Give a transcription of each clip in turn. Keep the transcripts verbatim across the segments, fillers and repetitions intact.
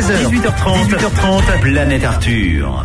heures, dix-huit heures trente, dix-huit heures trente, Planète Arthur.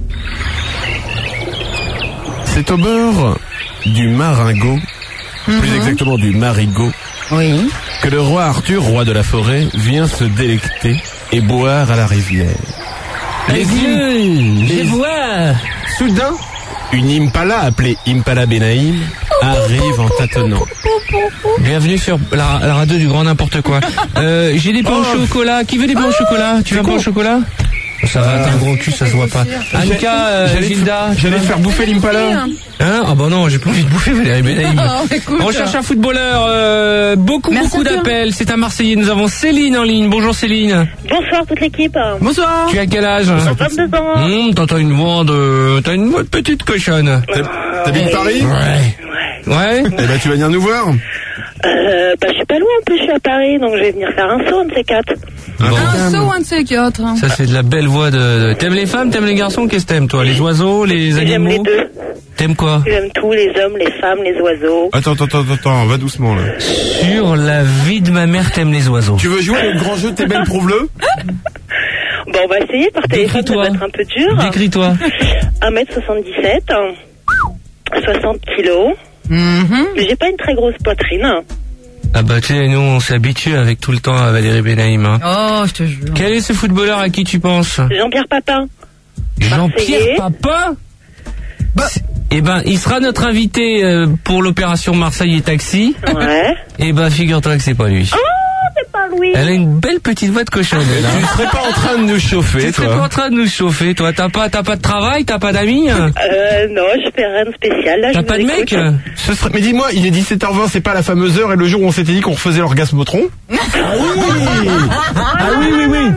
C'est au bord du Maringot, mm-hmm. plus exactement du Marigot, oui. que le roi Arthur, roi de la forêt, vient se délecter et boire à la rivière. Les vieux, je vois. Soudain, une impala appelée Impala Benaïm arrive en tâtonnant. Bienvenue sur la, la radio du grand n'importe quoi. Euh, j'ai des pains oh. au chocolat. Qui veut des pains oh. au chocolat? Tu veux un pain au chocolat? Ça va, t'as un gros cul, ça se voit pas. Annika, euh, Gilda, j'allais te faire bouffer l'Impala. Hein? Ah bah non, j'ai pas envie de bouffer Valérie Benaïm. Oh, on cherche un footballeur, euh, beaucoup Merci beaucoup d'appels. C'est un Marseillais. Nous avons Céline en ligne. Bonjour Céline. Bonsoir toute l'équipe. Bonsoir. Tu as quel âge? vingt-deux ans. Hum, t'as une voix de, t'as une voix de petite cochonne. T'habites Paris? Ouais. Ouais. Eh ben tu vas venir nous voir. Euh, bah je suis pas loin en plus, je suis à Paris, donc je vais venir faire un saut, un de ces quatre. Bon. Un saut, un de ces quatre. Ça c'est de la belle voix de... T'aimes les femmes, t'aimes les garçons? Qu'est-ce que t'aimes toi? Les oiseaux, les animaux? J'aime les deux. T'aimes quoi? J'aime tout, les hommes, les femmes, les oiseaux. Attends, attends, attends, attends, va doucement là. Sur la vie de ma mère, t'aimes les oiseaux. Tu veux jouer au grand jeu T'es belle prouve-le? Bon, on va essayer par téléphone, ça va être un peu dur. Décris-toi. un mètre soixante-dix-sept, soixante kilos. Mm-hmm. Mais j'ai pas une très grosse poitrine. Ah bah tu sais, nous on s'habitue avec tout le temps à Valérie Benaïm. Hein. Oh, je te jure. Quel est ce footballeur à qui tu penses? Jean-Pierre Papin. Jean-Pierre Papin bah. Eh ben, il sera notre invité euh, pour l'opération Marseille et Taxi. Ouais. Eh ben, figure-toi que c'est pas lui. Oh, c'est pas lui. Elle a une belle petite voix de cochonne. Tu ne serais pas en train de nous chauffer, tu toi? Tu serais pas en train de nous chauffer, toi? T'as pas, t'as pas de travail? T'as pas d'amis? Euh, non, je fais rien de spécial. Là, t'as je pas de mec? Ce serait... Mais dis-moi, il est dix-sept heures vingt, c'est pas la fameuse heure et le jour où on s'était dit qu'on refaisait l'orgasmotron? Ah oui! Ah oui, oui, oui!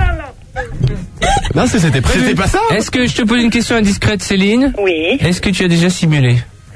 Non, c'était prévu. C'était pas ça? Est-ce que je te pose une question indiscrète, Céline? Oui. Est-ce que tu as déjà simulé?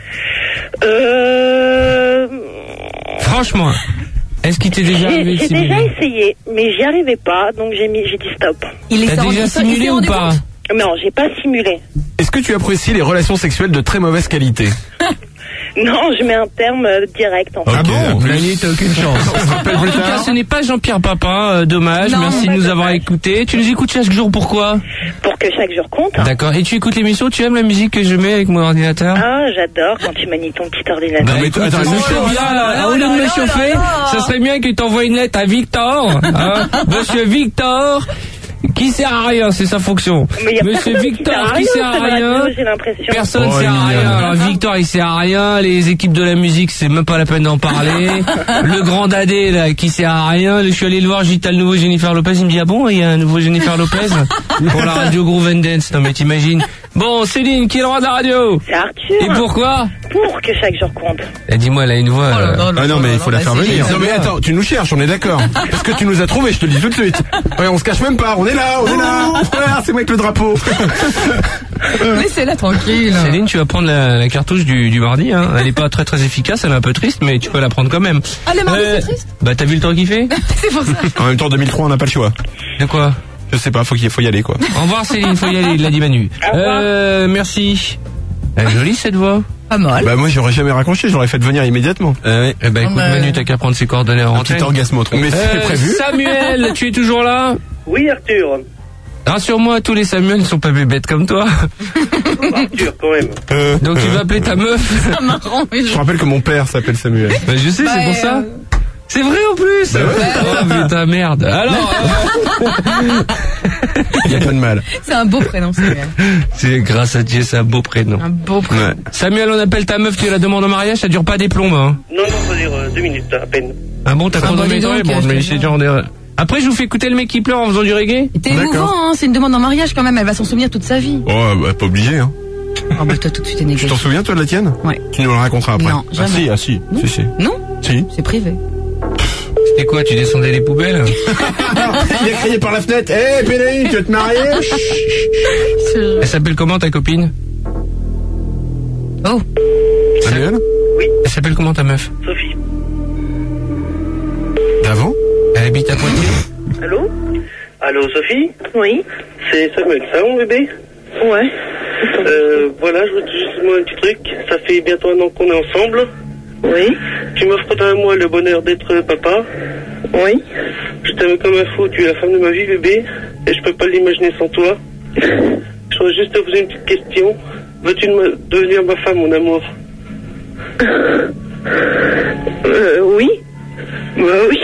Euh... Franchement, est-ce qu'il t'est déjà arrivé de J'ai simuler? déjà essayé, mais j'y arrivais pas, donc j'ai mis, j'ai dit stop. Il T'as déjà simulé ou pas? Non, j'ai pas simulé. Est-ce que tu apprécies les relations sexuelles de très mauvaise qualité? Non, je mets un terme euh, direct en fait. Ah bon? Mélanie, t'as aucune chance. En tout cas, ce n'est pas Jean-Pierre Papin, euh, dommage. Non, merci de nous avoir écoutés. Tu nous écoutes chaque jour, pourquoi? Pour que chaque jour compte. D'accord. Et tu écoutes l'émission, tu aimes la musique que je mets avec mon ordinateur? Ah, j'adore quand tu manies ton petit ordinateur. Bah, mais toi, attends, là, au lieu de me chauffer, ça serait bien que tu envoies une lettre à Victor, hein, Monsieur Victor, qui sert à rien, c'est sa fonction. Monsieur Victor, qui sert à rien, personne ne sert à rien. Alors Victor, il sert à rien, les équipes de la musique, c'est même pas la peine d'en parler. Le grand dadé, là, qui sert à rien. Je suis allé le voir, j'ai dit, t'as le nouveau Jennifer Lopez, il me dit, ah bon, il y a un nouveau Jennifer Lopez pour la radio Groove and Dance. Non mais t'imagines. Bon, Céline, qui est le roi de la radio? C'est Arthur. Et pourquoi? Pour que chaque jour compte. Eh, dis-moi, elle a une voix... Oh là là, euh... Ah non, mais il faut la faire venir. Non mais attends, tu nous cherches, on est d'accord. Parce que tu nous as trouvés, je te le dis tout de suite. Ouais, on se cache même pas, on est là, on est là. Frère, c'est moi avec le drapeau. Laissez-la tranquille. Céline, tu vas prendre la, la cartouche du, du mardi, hein. Elle est pas très très efficace, elle est un peu triste, mais tu peux la prendre quand même. Ah, le mardi, euh, c'est triste? Bah, t'as vu le temps qu'il fait? C'est pour ça. En même temps, deux mille trois, on n'a pas le choix. De quoi? Je sais pas, faut qu'il faut y aller, quoi. Au revoir, Céline, faut y aller, il l'a dit Manu. Euh, merci. Elle est jolie, cette voix. Pas mal. Bah, moi, j'aurais jamais raccroché, j'aurais fait venir immédiatement. Euh, oui. Eh ben, écoute, euh... Manu, t'as qu'à prendre ses coordonnées en antenne. Un petit orgasmotron. Mais c'est euh, prévu. Samuel, tu es toujours là? Oui, Arthur. Rassure-moi, tous les Samuel ne sont pas bébêtes comme toi. Arthur, quand même. Euh, Donc, tu euh... vas appeler ta meuf? C'est marrant, mais je... je rappelle que mon père s'appelle Samuel. Bah, je sais, bah, c'est pour ça. Euh... C'est vrai en plus. Bah ouais. Oh putain, merde. Alors... Il n'y a pas de mal. C'est un beau prénom, Samuel. C'est grâce à Dieu, c'est un beau prénom. Un beau prénom. Ouais. Samuel, on appelle ta meuf, tu la demandes en mariage, ça dure pas des plombes, hein? Non, non, ça dure euh, deux minutes à peine. Ah bon, t'as ah chronométré? Bon, bon, mais c'est genre des... Après, je vous fais écouter le mec qui pleure en faisant du reggae. T'es émouvant, hein, c'est une demande en mariage quand même, elle va s'en souvenir toute sa vie. Oh, bah, pas obligé, hein. Oh, bah, toi, tout de suite, t'es négligé. Tu t'en souviens, toi, de la tienne? Ouais. Tu nous le raconteras après. Non, jamais. Ah, si, ah, si. Non. Si, si. Non? Si. C'est privé. C'était quoi, tu descendais les poubelles? Il a crié par la fenêtre. Hé, hey, Pénélope, tu veux te marier? Elle s'appelle comment, ta copine? Oh. Samuel? Oui. Elle s'appelle comment, ta meuf? Sophie. D'avant? Elle habite à Poitiers? Allô? Allô, Sophie? Oui. C'est Samuel, ça, mon bébé? Ouais. Euh, voilà, je veux juste moi un petit truc. Ça fait bientôt un an qu'on est ensemble. Oui. Tu tu m'offres d'un mois le bonheur d'être papa. Oui. Je t'aime comme un fou, tu es la femme de ma vie, bébé. Et je peux pas l'imaginer sans toi. Je voudrais juste te poser une petite question. Veux-tu me- devenir ma femme, mon amour? Euh, oui. Bah oui.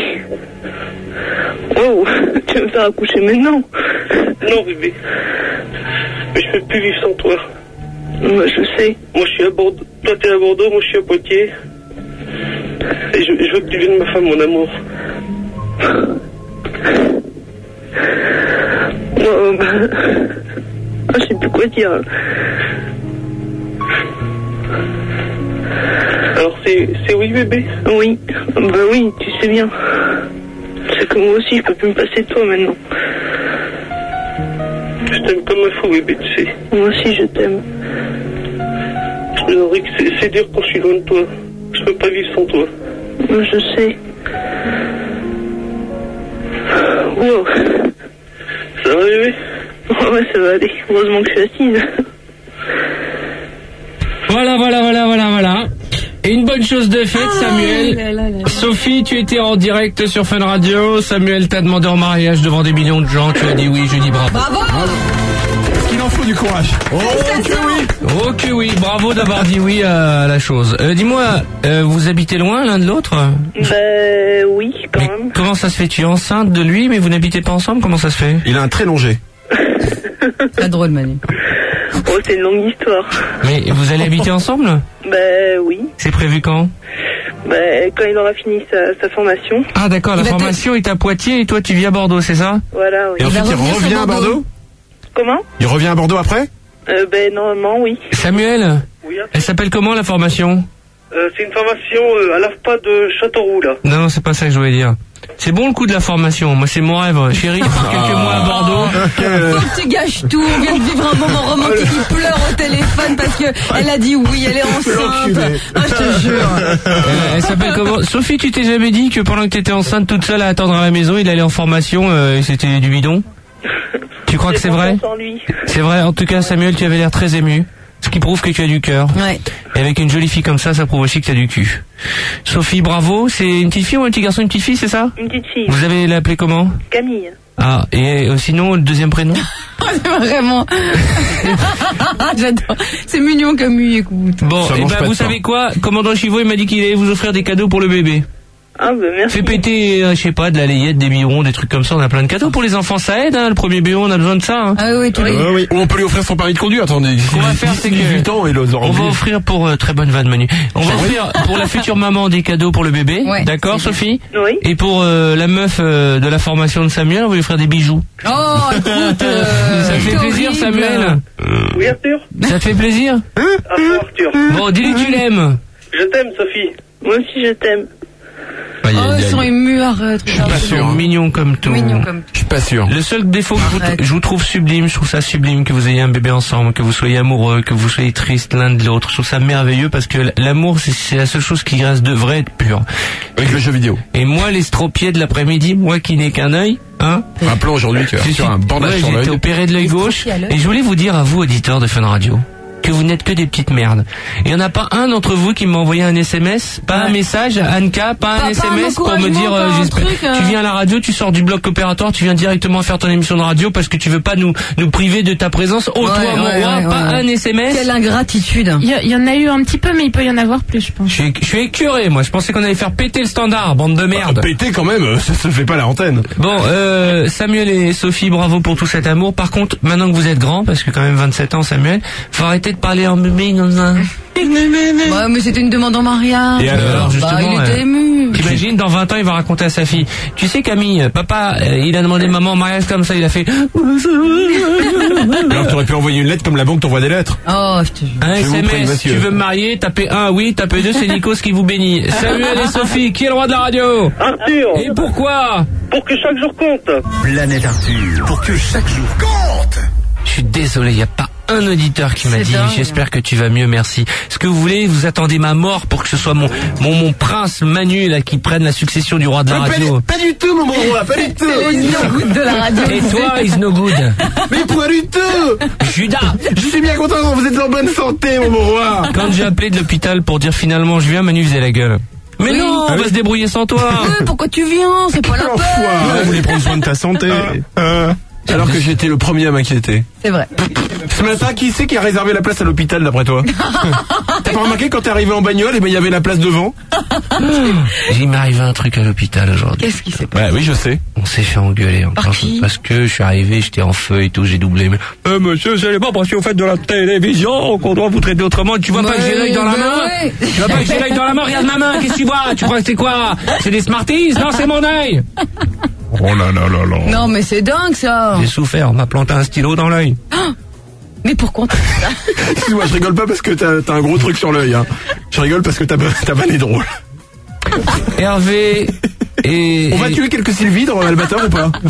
Oh, tu veux me faire accoucher maintenant? Non, bébé. Mais je peux plus vivre sans toi. Bah, je sais. Moi, je suis à Bordeaux. Toi, t'es à Bordeaux, moi, je suis à Poitiers. Et je, je veux que tu viennes ma femme, mon amour. Oh, bah... Ah, je sais plus quoi dire. Alors, c'est, c'est oui, bébé? Oui. Bah oui, tu sais bien. C'est que moi aussi, je peux plus me passer de toi maintenant. Je t'aime comme un fou, bébé, tu sais. Moi aussi, je t'aime. Je me dis que c'est, c'est dur quand je suis loin de toi. Je peux pas vivre sans toi. Je sais. Wow. Ça va, bébé? Ouais, ça va aller. Heureusement que je suis assise. Voilà, voilà, voilà, voilà, voilà. Et une bonne chose de faite, Samuel. là, là, là. Sophie, tu étais en direct sur Fun Radio. Samuel t'a demandé en mariage devant des millions de gens. Tu as dit oui, je dis bravo. Bravo. Est-ce qu'il en faut du courage? Oh, que oui. Oh que oui, bravo d'avoir dit oui à la chose. Euh, dis-moi, euh, vous habitez loin l'un de l'autre? Bah oui, quand Mais même. comment ça se fait? Tu es enceinte de lui, mais vous n'habitez pas ensemble? Comment ça se fait? Il a un très long jet. Pas drôle, Manu. Oh, c'est une longue histoire. Mais vous allez habiter ensemble? Bah oui. C'est prévu quand? Bah quand il aura fini sa, sa formation. Ah d'accord, la Il va te- formation est à Poitiers et toi tu vis à Bordeaux, c'est ça? Voilà, oui. Et ensuite, va il revenir sur revient à Bordeaux. Bordeaux? Comment? Il revient à Bordeaux après? Euh, ben normalement, oui. Samuel, Oui, hein. elle s'appelle comment la formation? Euh, c'est une formation euh, à l'A F P A de Châteauroux, là. Non, non, c'est pas ça que je voulais dire. C'est bon le coup de la formation, moi c'est mon rêve. Chérie, pour quelques mois à Bordeaux. Faut que tu gâches tout. On vient de vivre un moment romantique. Il pleure au téléphone parce que elle a dit oui, elle est enceinte. Ah, je te jure. Euh, elle s'appelle comment? Sophie, tu t'es jamais dit que pendant que t'étais enceinte toute seule à attendre à la maison, il allait en formation euh, et c'était du bidon? Tu crois que c'est vrai? Sans lui. C'est vrai, en tout cas Samuel, tu avais l'air très ému. Ce qui prouve que tu as du cœur. Ouais. Et avec une jolie fille comme ça, ça prouve aussi que tu as du cul. Sophie, bravo. C'est une petite fille ou un petit garçon, une petite fille, c'est ça? Une petite fille. Vous avez l'appelé comment? Camille. Ah, et euh, sinon, le deuxième prénom? C'est vraiment. J'adore. C'est mignon comme lui, écoute. Bon, Ça et mange ben pas de vous pain. savez quoi? Commandant Chivot, il m'a dit qu'il allait vous offrir des cadeaux pour le bébé. Ah bah merci. Fais péter, euh, je sais pas, de la layette, des biberons, des trucs comme ça. On a plein de cadeaux pour les enfants, ça aide, hein. Le premier bébé, on a besoin de ça, hein. Ah oui, tous les. Euh, oui. Ou on peut lui offrir son permis de conduire, attendez. Ce qu'on va faire, c'est que- dix-huit ans, il les aura On va oubliés. offrir pour euh, très bonne vanne Manu. On va offrir pour la future maman des cadeaux pour le bébé, Ouais, d'accord c'est Sophie? Oui. Et pour euh, la meuf euh, de la formation de Samuel, on va lui offrir des bijoux. Oh, écoute. euh, Ça te fait c'est plaisir horrible. Samuel? Oui, Arthur? Ça te fait plaisir? À toi, Arthur. Bon, dis-lui que tu l'aimes. Je t'aime, Sophie. Moi aussi, je t'aime. Aïe, Oh, aïe, ils sont aïe. émus, arrête. Je suis pas sûr. hein. Mignon comme tout. Mignon comme. Je suis pas sûr. Le seul défaut que je vous, Arrête. je vous trouve sublime, je trouve ça sublime que vous ayez un bébé ensemble, que vous soyez amoureux, que vous soyez tristes l'un de l'autre. Je trouve ça merveilleux parce que l'amour, c'est c'est la seule chose qui reste de vrai et de pur. Avec le jeu vidéo. Et moi, l'estropié de l'après-midi, moi qui n'ai qu'un œil, hein, Un plan aujourd'hui, tu vas je sur suis- un bandage ouais, sur j'ai été l'œil. opéré de l'œil Les gauche. strophies à l'œil. Et je voulais vous dire à vous, auditeurs de Fun Radio, que vous n'êtes que des petites merdes. Il y en a pas un d'entre vous qui m'a envoyé un S M S, pas un Ouais. message, Anka, pas un Pas- S pas M un S pour me dire, encouragement, euh, pas un j'espère- truc, euh. tu viens à la radio, tu sors du bloc opératoire, tu viens directement faire ton émission de radio parce que tu veux pas nous nous priver de ta présence. Oh Ouais, toi, mon ouais, roi, ouais, pas ouais. un S M S. Quelle ingratitude. Il y, a- il y en a eu un petit peu, mais il peut y en avoir plus, je pense. Je suis, je suis écœuré, moi. Je pensais qu'on allait faire péter le standard, bande de merde. Péter quand même, euh, ça se fait pas à la antenne. Bon, euh, Samuel et Sophie, bravo pour tout cet amour. Par contre, maintenant que vous êtes grands, parce que quand même vingt-sept ans, Samuel, faut arrêter de parler en bébé comme ça. Ouais, mais c'était une demande en mariage. Et alors, Bah, justement, il était euh, ému. T'imagines, dans vingt ans, il va raconter à sa fille. Tu sais, Camille, papa, euh, il a demandé maman en mariage comme ça, il a fait Alors tu aurais pu envoyer une lettre comme la banque t'envoie des lettres. Oh, je te jure. un Je vous prie, S M S. monsieur. Tu veux me marier? Tapez un, oui. Tapez deux, c'est Nikos qui vous bénit. Samuel et Sophie, qui est le roi de la radio? Arthur, Et pourquoi? pour que chaque jour compte. Planète Arthur, pour que chaque jour compte. Je suis désolé, il n'y a pas un auditeur qui m'a C'est dit dingue. j'espère que tu vas mieux, merci. Ce que vous voulez, vous attendez ma mort pour que ce soit mon mon, mon prince Manu là qui prenne la succession du roi de la radio. Pas du tout, mon roi, pas du tout. C'est les no-good de la radio. Et toi, is no good. Mais pas du tout. Judas. Je suis bien content, vous êtes en bonne santé, mon roi. Quand j'ai appelé de l'hôpital pour dire finalement je viens, Manu faisait la gueule. Mais Oui. non, on Ah va oui. se débrouiller sans toi. Ouais, pourquoi tu viens? C'est pas la peine. L'enfoiré, voulait prendre soin de ta santé. Euh, alors que j'étais le premier à m'inquiéter. C'est vrai. Ce matin, qui c'est qui a réservé la place à l'hôpital d'après toi? T'as pas remarqué quand t'es arrivé en bagnole, et ben il y avait la place devant? Il m'est arrivé un truc à l'hôpital aujourd'hui. Qu'est-ce qui s'est passé? Bah oui, je sais. On s'est fait engueuler encore. Par qui? Parce que je suis arrivé, j'étais en feu et tout, j'ai doublé. Mais, euh, monsieur, c'est pas parce que vous faites de la télévision qu'on doit vous traiter autrement. Tu vois pas que j'ai l'œil dans la Ouais, main? ouais. Tu vois pas que j'ai l'œil dans la main? Regarde ma main, qu'est-ce que tu vois? Tu crois que c'est quoi? C'est des Smarties? Non, c'est mon œil. Oh là là là là. Non, mais c'est dingue, ça. J'ai souffert, on m'a planté un stylo dans l'œil. Mais pourquoi on fait ça? Excuse-moi, je rigole pas parce que t'as t'as un gros truc sur l'œil. Hein. Je rigole parce que ta ta vanne est drôle. Hervé et... On va et- tuer quelques Sylvie dans Albator ou pas?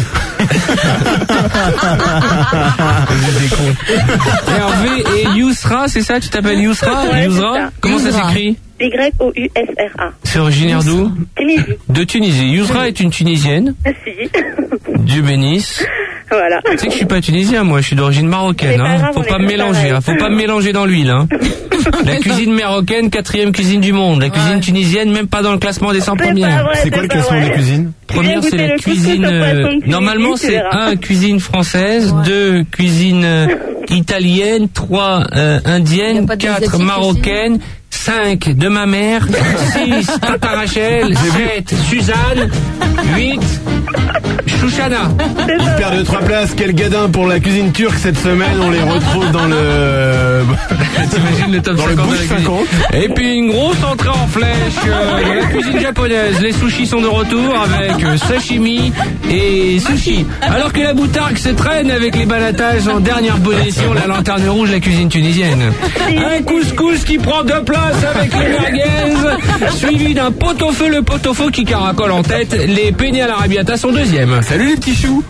Hervé et Yousra, c'est ça? Tu t'appelles Yousra? Ouais, Yousra? c'est ça. Comment ça Yousra. s'écrit? Y O U S R A. C'est originaire d'où? Tunisie. De Tunisie. Yousra est une Tunisienne. Si. Dieu bénisse. Voilà. Tu sais que je suis pas tunisien, moi, je suis d'origine marocaine. C'est pas Hein. grave, Faut on pas est me tous mélanger, pareils. hein. Faut pas me mélanger dans l'huile. Hein. La cuisine marocaine, quatrième cuisine du monde. La cuisine Ouais. tunisienne, même pas dans le classement des cent C'est pas premières. vrai, C'est quoi le pas classement vrai. des cuisines? Première, Viens c'est la goûter le couscous cuisine. au poisson euh, de Tunisie, normalement, tu c'est verras. un cuisine française, Ouais. deux cuisine euh, italienne, trois euh, Y a indienne, pas quatre d'asiatique marocaine, cinq de ma mère, six Tata Rachel, sept Suzanne, huit Chouchana. Ils perdent trois places. Quel gadin pour la cuisine turque cette semaine. On les retrouve dans le T'imagines le top dans le cinquante de bouche la cuisine. cinquante. Et puis une grosse entrée en flèche euh, de la cuisine japonaise. Les sushis sont de retour avec euh, sashimi et sushi. Alors que la boutargue se traîne avec les balatages en dernière position, la lanterne rouge, la cuisine tunisienne. Un couscous qui prend deux places avec les merguez, suivi d'un pot-au-feu, le pot-au-feu qui caracole en tête. Les peignets à l'arabiata sont deuxième. Salut les petits choux.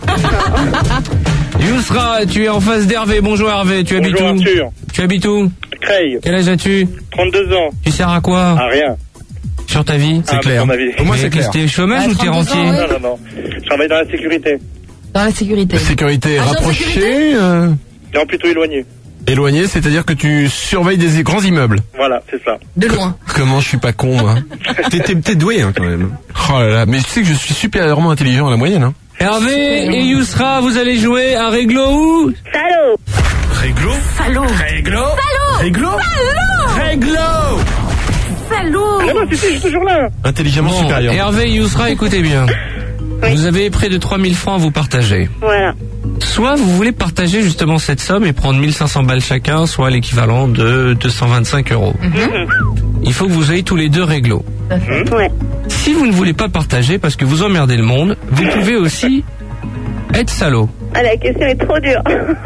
Yousra, tu es en face d'Hervé. Bonjour Hervé, tu habites Bonjour où? Arthur. Tu habites où? Creil, Quel âge as-tu? trente-deux ans. Tu sers à quoi? Ah, rien. Sur ta vie? Ah, clair. pour ma vie. Au moins Mais c'est clair. T'es chômage Ah, ou t'es trente-deux rentier? ans, ouais. Non, non, non. Je travaille dans la sécurité. Dans la sécurité. Sécurité Agent de rapprochée, sécurité euh, Non, plutôt éloigné. éloignée, c'est-à-dire que tu surveilles des grands immeubles. Voilà, c'est ça. De loin. Comment je suis pas con, hein. T'es t'es- t'es doué, hein, quand même. Oh là là, mais tu sais que je suis supérieurement intelligent à la moyenne, hein. Hervé et Yousra, vous allez jouer à Réglo où? Salaud. Réglo. Salaud. Réglo. Réglo. Réglo. Salaud. Ah non, si, si, je suis toujours là. Intelligemment Bon, supérieur. Hervé et Yousra, écoutez bien. Oui. Vous avez près de trois mille francs à vous partager. Voilà. Soit vous voulez partager justement cette somme et prendre mille cinq cents balles chacun, soit l'équivalent de deux cent vingt-cinq euros. Il faut que vous ayez tous les deux Réglo. Ouais. Si vous ne voulez pas partager parce que vous emmerdez le monde, vous pouvez aussi être salaud. Ah, la question est trop dure.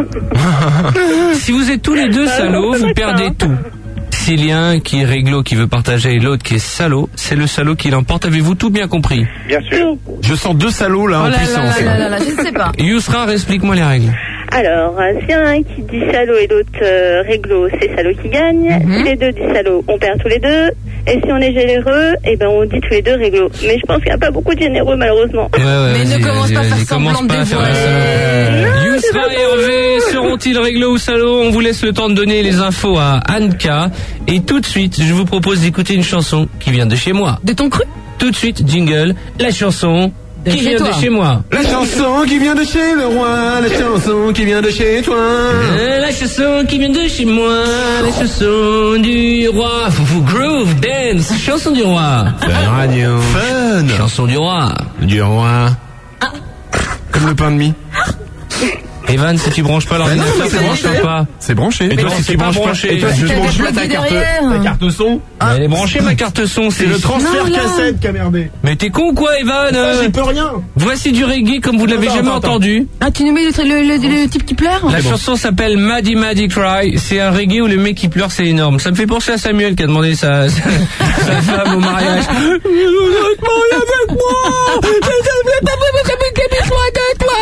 Si vous êtes tous les deux Ah, salauds, non, ça vous va perdez pas. tout. S'il y a un qui est réglo, qui veut partager, et l'autre qui est salaud, c'est le salaud qui l'emporte. Avez-vous tout bien compris? Bien sûr. Je sens deux salauds là Oh en là puissance. là là là là, je ne sais pas. Yousra, explique-moi les règles. Alors, euh, s'il y en a un qui dit salaud et l'autre euh, réglo, c'est salaud qui gagne. Si les deux disent salaud, on perd tous les deux. Et si on est généreux, eh ben on dit tous les deux réglo. Mais je pense qu'il n'y a pas beaucoup de généreux malheureusement. Ouais, ouais, Mais vas-y, ne commence vas-y, pas à vas-y, faire commence semblant de pas à faire la dévoiler. salaud. Yousra et Hervé seront-ils réglo ou salaud? On vous laisse le temps de donner les infos à Anka. Et tout de suite, je vous propose d'écouter une chanson qui vient de chez moi. De ton cru? Tout de suite, jingle, la chanson De qui chez vient toi. de chez moi. La chanson qui vient de chez le roi, la chanson qui vient de chez toi. Euh, La chanson qui vient de chez moi, la chanson du roi. Foufou groove, dance, chanson du roi. Fun Radio. Fun. Chanson du roi. Du roi. Comme le pain de mie. Evan, si tu branches pas l'ordinateur, non, ça c'est branche branché. pas. C'est branché. Mais Et toi, non, si c'est tu pas branches pas, branché. et toi, si tu T'as branches des pas ta plugs carte, derrière. ta carte son, Mais elle est branchée ma carte son, c'est le transfert Non, là. cassette qui a merdé. Mais t'es con quoi, Evan? Ça, euh j'y peux rien. Voici du reggae comme vous ne l'avez Attends, jamais attends, attends. entendu. Ah, tu nous mets le, le, le, le type qui pleure? La chanson s'appelle Maddie Maddie Cry. C'est un reggae où le mec qui pleure, c'est énorme. Ça me fait penser à Samuel qui a demandé sa, sa, sa femme au mariage. Vous êtes marié avec moi. Je ne pas besoin de toi.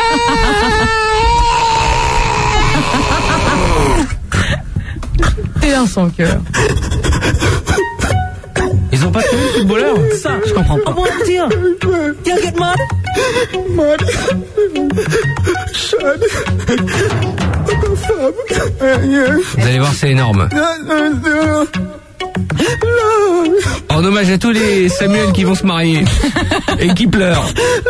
T'es dans son cœur. Ils ont pas trouvé le footballeur? Ça, je comprends pas. Vous allez voir, c'est énorme. En hommage à tous les Samuel qui vont se marier et qui pleurent.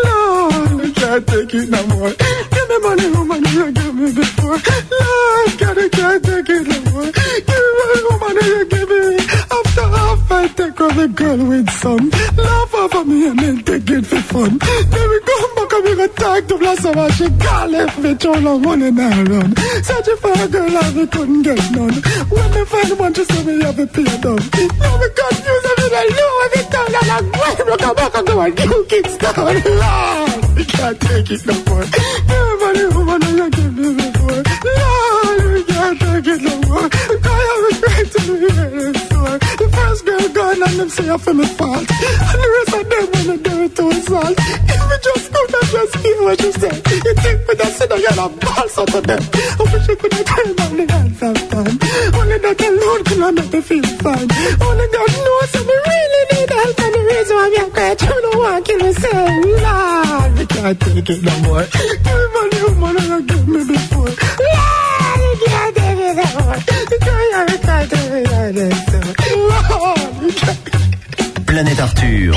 Take on the girl with some love over me and then take it for fun. Then we come back and we go talk to bless her and she can't left me too long running and run. Searching for a girl and we couldn't get none. When me find one she said me have a pay down. Now we confused and we don't know every time and I'm going to come back and go and you kickstart. Lord, we can't take it no more. Give me money woman and you give me before. Lord, we can't take it no more. I have a great to be here. The first girl gone and them say I feel me fault. And the rest of them when they do it to assault. If we just go and just hear what you say. You think we just sit down and have balls out of them. I wish I could have turned on the hands of time. Only that alone could have make me feel fine. Only God knows that we really need help. And the reason why I'm crying, you don't want to kill myself. Lord, we can't take it no more. Give me money, woman, and you give me before. Lord, we can't take it no more. You can't take it no more. Planète Arthur.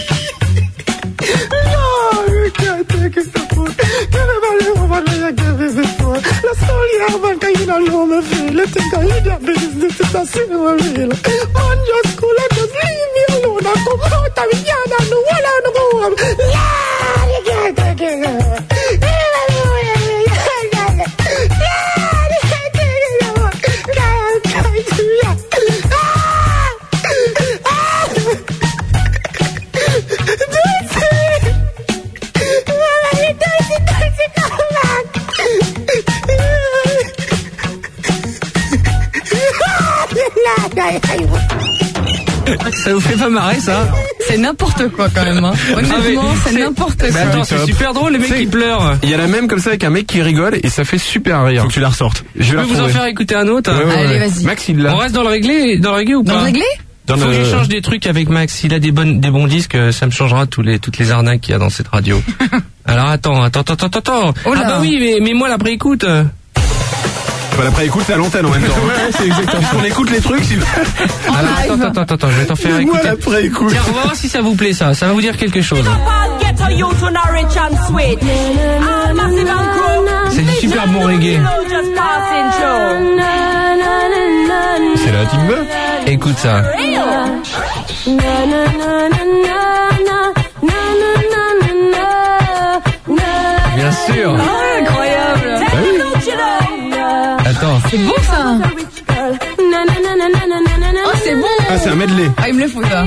La story avant quand you don't know me feel. You think I hear that business is a single real. Man just cool and just leave me alone. I come out of the yard and the wall and the go home. Lord, you can't take it. Lord, you can't take it. Lord, can't take it. Ça vous fait pas marrer ça? C'est n'importe quoi quand même hein. Honnêtement ah, c'est n'importe quoi. Mais attends, c'est super drôle les mecs qui pleurent. Il y a la même comme ça avec un mec qui rigole et ça fait super rire. Faut que tu la ressortes. Je vais vous en faire écouter un autre. Ouais, ouais, Allez, ouais. vas-y. Max il l'a. On reste dans le réglé, dans le réglé ou pas? Dans le réglé? Dans Faut le... que j'échange des trucs avec Max. S'il a des bonnes, des bons disques, ça me changera tous les, toutes les arnaques qu'il y a dans cette radio. Alors attends, attends, attends, attends, attends. Oh ah bah oui, mais, mais moi l'après écoute. Bah, l'après écoute c'est à l'antenne en même temps. Ouais, c'est exactement. On écoute les trucs. Si... Alors attends, attends, attends, attends, je vais t'en faire écouter. Moi l'après écoute. Tiens, on va voir si ça vous plaît ça. Ça va vous dire quelque chose. C'est du super bon reggae. C'est la Timbe. Écoute ça. Bien sûr. Oh, incroyable. Bah oui. Attends. C'est bon ça. Oh c'est bon. Ah c'est un medley. Ah il me le faut ça.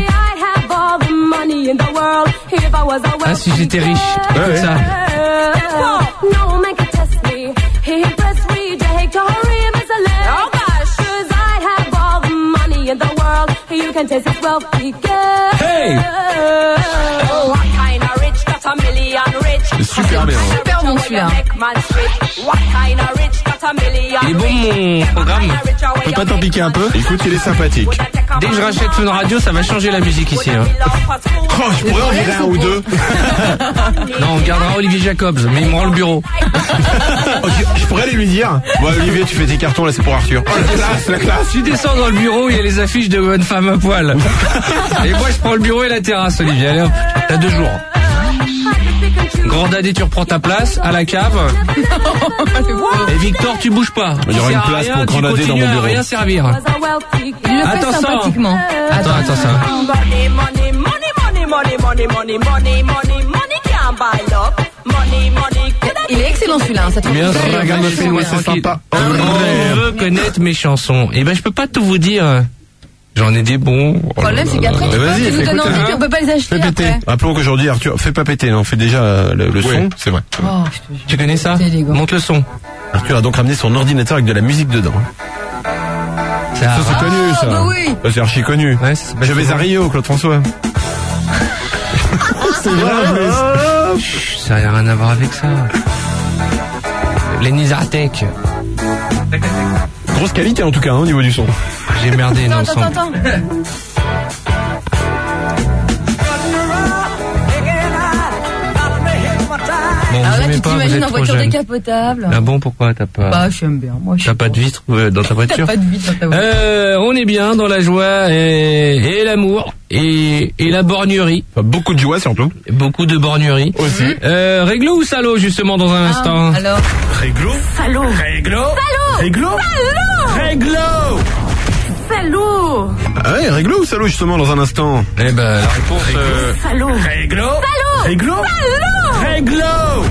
Ah si j'étais riche. Ouais, Écoute ouais. ça. Hey. C'est super bien. Super bon celui-là. Il est bon mon programme. On peut pas t'en piquer un peu? Écoute, il est sympathique. Dès que je rachète Fun Radio, ça va changer la musique ici. Hein. Oh, je pourrais en virer un ou deux. Non, on gardera Olivier Jacobs, mais il me rend le bureau. Oh, je, je pourrais aller lui dire. Bon Olivier, tu fais tes cartons là, c'est pour Arthur. Oh la classe, la classe. Tu descends dans le bureau, il y a les affiches de bonne femme à poil. Et moi, je prends le bureau et la terrasse, Olivier. Allez hop, t'as deux jours. Grand Dadé, tu reprends ta place à la cave. Et Victor, tu bouges pas. Il y aura Tu une sers à place rien, pour Grand tu Dadé dans continues mon à bureau. rien servir. Il le fait Attends, ça. sympathiquement. Attends, attends ça. Il est excellent celui-là, ça te Bien fait sûr, regarde, je fais suis moi, tranquille. c'est sympa. On veut connaître mes chansons. Et ben, je peux pas tout vous dire. J'en ai des bons. Le problème c'est qu'après tu, Mais vas-y, tu nous fais donnes écouter, envie hein. puis on peut pas les acheter Fais péter. après. Rappelons qu'aujourd'hui Arthur, fais pas péter, non, on fait déjà euh, le, le Oui, son. c'est vrai. Oh, je te jure. Tu connais ça? C'est élégant. Monte le son. Arthur a donc ramené son ordinateur avec de la musique dedans. Ça, Ça c'est connu ça. bah oui. Ça, c'est archi connu. Ouais, ça s'appelle Je vais à Rio, Claude François. C'est vrai en plus. Chut, ça n'a rien à voir avec ça. Lenny Zartek. Grosse qualité en tout cas hein, au niveau du son. J'ai merdé, non, Attends, sans. attends, attends. Bon, Alors là, vous n'avez tu pas, vous t'imagines êtes en trop voiture jeune. décapotable. Ah bon, pourquoi t'as pas Bah, j'aime bien. Moi, je T'as pas de vitre euh, dans ta voiture? T'as pas de vitre dans ta voiture. Euh, on est bien dans la joie et, et l'amour et, et la borgnerie. Enfin, beaucoup de joie surtout. Beaucoup de borgnerie. Aussi. Euh, réglo ou salaud justement dans un Ah, instant? alors. Réglo. Salaud. Réglo. Salaud. Réglo. Salaud. Réglo. Salaud. Ah ouais, réglo ou salaud justement dans un instant? Eh ben, la réponse... Euh... Salaud. Réglo. Salaud. Réglo. Salaud. Réglo.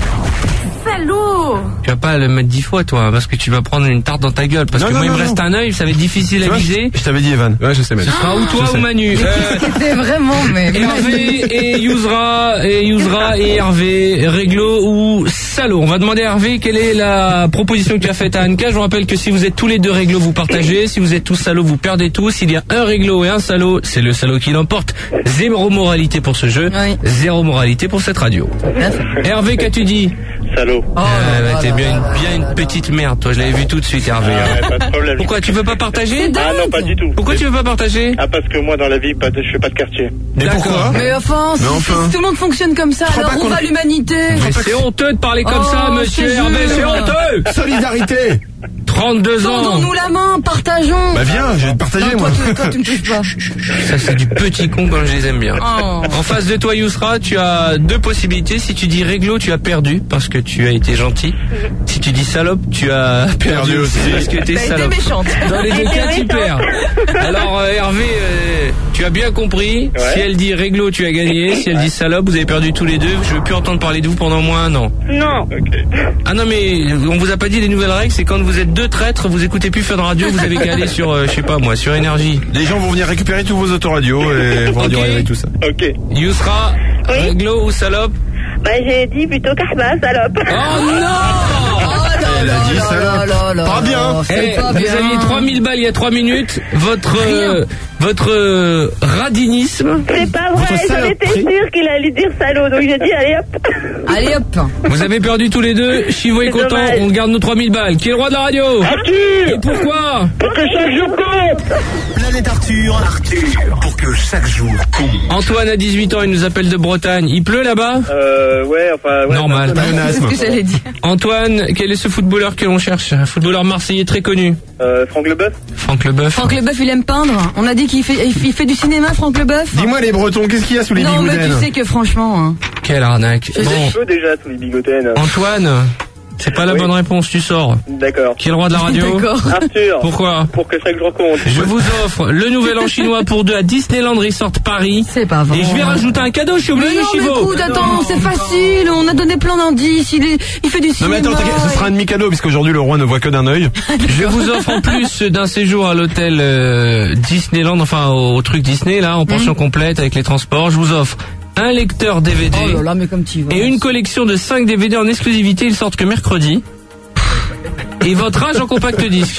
Salaud. Tu vas pas le mettre dix fois, toi, parce que tu vas prendre une tarte dans ta gueule. Parce Non, que non, moi, non, il me reste non. un œil, ça va être difficile à Tu vois, viser. Je t'avais dit Evan. Ouais, je sais même. Ce sera ou toi Je ou sais. Manu. Euh, C'était vraiment, mais. Hervé et Yousra, et Yousra et Hervé, réglo ou salaud. On va demander à Hervé quelle est la proposition que tu as faite à Anka. Je vous rappelle que si vous êtes tous les deux réglo, vous partagez. Si vous êtes tous salauds, vous perdez tous. S'il y a un réglo et un salaud, c'est le salaud qui l'emporte. Zéro moralité pour ce jeu. Oui. Zéro moralité pour cette radio. Hervé, qu'as-tu dit? Salaud. Oh, Ah, là, bah, t'es là, bien, là, une, là, bien là, une petite merde, toi. Je l'avais vu tout de suite, Hervé. Ah, ouais, pas de problème. Pourquoi tu veux pas partager? Ah non, pas du tout. Pourquoi tu veux pas partager? Ah, parce que moi, dans la vie, pas de, je fais pas de quartier. Mais D'accord. pourquoi? Mais enfin, si, Mais enfin. si tout le monde fonctionne comme ça, crois alors pas où qu'on- va l'humanité? Mais c'est honteux de parler comme Oh, ça, je monsieur te Hervé, jure. c'est honteux. Solidarité. trente-deux ans. Tendons-nous la main, partageons. Bah viens, je vais te partager Non, moi. toi, tu, toi, tu me touches pas. Ça, c'est du petit con comme je les aime bien. Oh. En face de toi, Yousra, tu as deux possibilités. Si tu dis réglo, tu as perdu parce que tu as été gentil. Si tu dis salope, tu as perdu, Perdu aussi. parce que t'es T'as été salope. méchante. Dans les deux cas, tu perds. Alors, euh, Hervé, euh, tu as bien compris. Ouais. Si elle dit réglo, tu as gagné. Si elle dit salope, vous avez perdu tous les deux. Je veux plus entendre parler de vous pendant au moins un an. Non. Ok. Ah non, mais on vous a pas dit les nouvelles règles. C'est quand vous êtes deux traîtres, vous écoutez plus Fun Radio, vous avez qu'à aller sur, euh, je sais pas moi, sur Énergie. Les gens vont venir récupérer tous vos autoradios et vont Ok. dire avec tout ça. Ok. Yousra, Oui. réglo ou salope? Bah, j'ai dit plutôt Kahba, salope. Oh non! Elle a dit salope. Pas bien. Eh, pas vous bien. aviez trois mille balles il y a trois minutes. Votre euh, votre euh, radinisme. C'est pas Votre vrai, j'en étais saloperie. sûre qu'il allait dire salaud, donc j'ai dit allez hop. Allez hop. Vous avez perdu tous les deux. Chivo est C'est content. dommage. On garde nos trois mille balles. Qui est le roi de la radio? Et pourquoi? Pour que chaque jour compte. Planète Arthur, Arthur, pour que chaque jour compte. Antoine a dix-huit ans. Il nous appelle de Bretagne. Il pleut là-bas? Euh, ouais, enfin, ouais. Normal. C'est ce que j'allais dire. Antoine, quel est ce footballeur que l'on cherche? Un footballeur marseillais très connu. Euh, Franck Leboeuf. Franck Leboeuf. Franck Leboeuf, il aime peindre. On a dit qu'il fait, il fait du cinéma, Franck Leboeuf. Dis-moi les Bretons, qu'est-ce qu'il y a sous les Non, mais tu bigoudens? sais que franchement, hein. Quelle arnaque. Bon. Bon, Cheveux déjà, tous les bigotaines. Antoine, c'est pas la Oui. bonne réponse. Tu sors. D'accord. Qui est le roi de la radio? D'accord. Arthur. Pourquoi? Pour que chaque jour compte. Je vous offre le nouvel an chinois pour deux à Disneyland Resort Paris. C'est pas vrai. Et je vais rajouter un cadeau, je suis Mais obligé, non, mais Chivo. écoute, attends, c'est facile. On a donné plein d'indices. Il, est, il fait du Non cinéma. mais attends, t'inquiète, ce sera un demi-cadeau puisqu'aujourd'hui le roi ne voit que d'un œil. Je vous offre en plus d'un séjour à l'hôtel euh, Disneyland, enfin au, au truc Disney, là, en pension complète avec les transports. Je vous offre un lecteur D V D Oh là là, mais comme tu vas. et une collection de cinq D V D en exclusivité. Ils sortent que mercredi. Et votre âge en compact disque.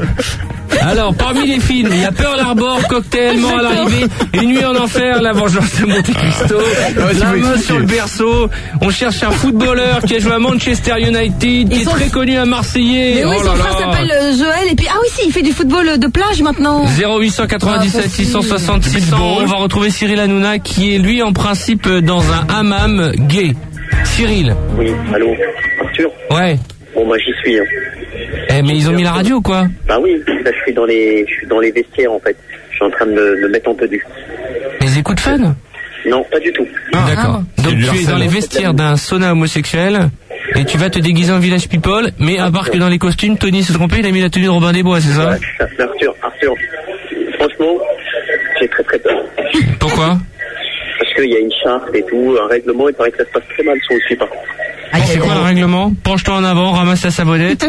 Alors, parmi les films, il y a Pearl Harbor, Cocktail, Mort à l'arrivée, Une nuit en enfer, La vengeance de Monte Cristo, ouais, tu La veux main expliquer. sur le berceau. On cherche un footballeur qui a joué à Manchester United, qui Ils est sont- très connu, un Marseillais. Mais oui, Oh son là frère là. s'appelle euh, Joël. Et puis, ah oui, si, il fait du football de plage maintenant. zéro huit cent quatre-vingt-dix-sept Ah, six cent soixante six cents. On va retrouver Cyril Hanouna qui est lui en principe dans un hammam gay. Cyril. Oui, allô, Arthur. Ouais. Bon, moi j'y suis. Hein. Eh mais ils ont mis la radio quoi. Bah oui, là je suis dans les, je suis dans les vestiaires en fait. Je suis en train de me, me mettre en tenue. Les écoutes fun. Non, pas du tout. D'accord. C'est Donc du tu es dans harcèlement. les vestiaires d'un sauna homosexuel et tu vas te déguiser en village people, mais à part que dans les costumes, Tony s'est trompé, il a mis la tenue de Robin des Bois, c'est ça? Ouais, c'est ça. Arthur, Arthur. Franchement, j'ai très très peur. Pourquoi? Parce qu'il y a une charte et tout, un règlement, il paraît que ça se passe très mal si on ne le suit pas. Aïe, C'est aïe, quoi le aïe. règlement? Penche-toi en avant, ramasse ta savonnette.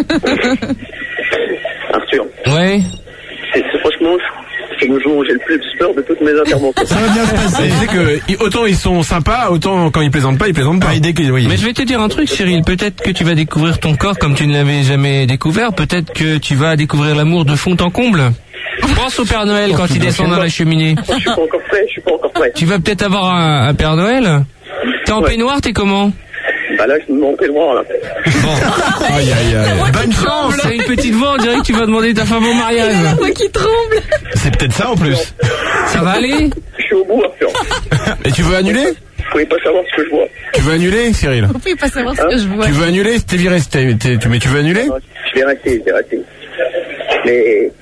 Arthur, Ouais. c'est, c'est franchement, c'est le jour où j'ai le plus peur de toutes mes interventions. Ça va bien se passer. Tu sais que i- autant ils sont sympas, autant quand ils plaisantent pas, ils plaisantent pas. Dès qu'ils- oui. Mais je vais te dire un truc, Cyril. Peut-être que tu vas découvrir ton corps comme tu ne l'avais jamais découvert. Peut-être que tu vas découvrir l'amour de fond en comble. Pense au Père Noël quand il descend dans la cheminée. Je suis pas encore prêt, je suis pas encore prêt. Tu vas peut-être avoir un, un Père Noël. T'es en Ouais. peignoir, t'es comment? Bah là, je me mets en peignoir là. Bon. Aïe aïe aïe. Bonne chance. T'as une petite voix, on dirait que tu vas demander ta femme au mariage. Il a la voix qui tremble. C'est peut-être ça en plus. Ça va aller? Je suis au bout, Arthur. Et tu veux annuler? pouvez pas savoir ce que je vois. Tu veux annuler, Cyril? Vous pouvez pas savoir ce que je vois. Tu veux annuler? T'es viré, t'es, t'es, tu, mais tu veux annuler? Non, je vais rester, je vais rester. Mais...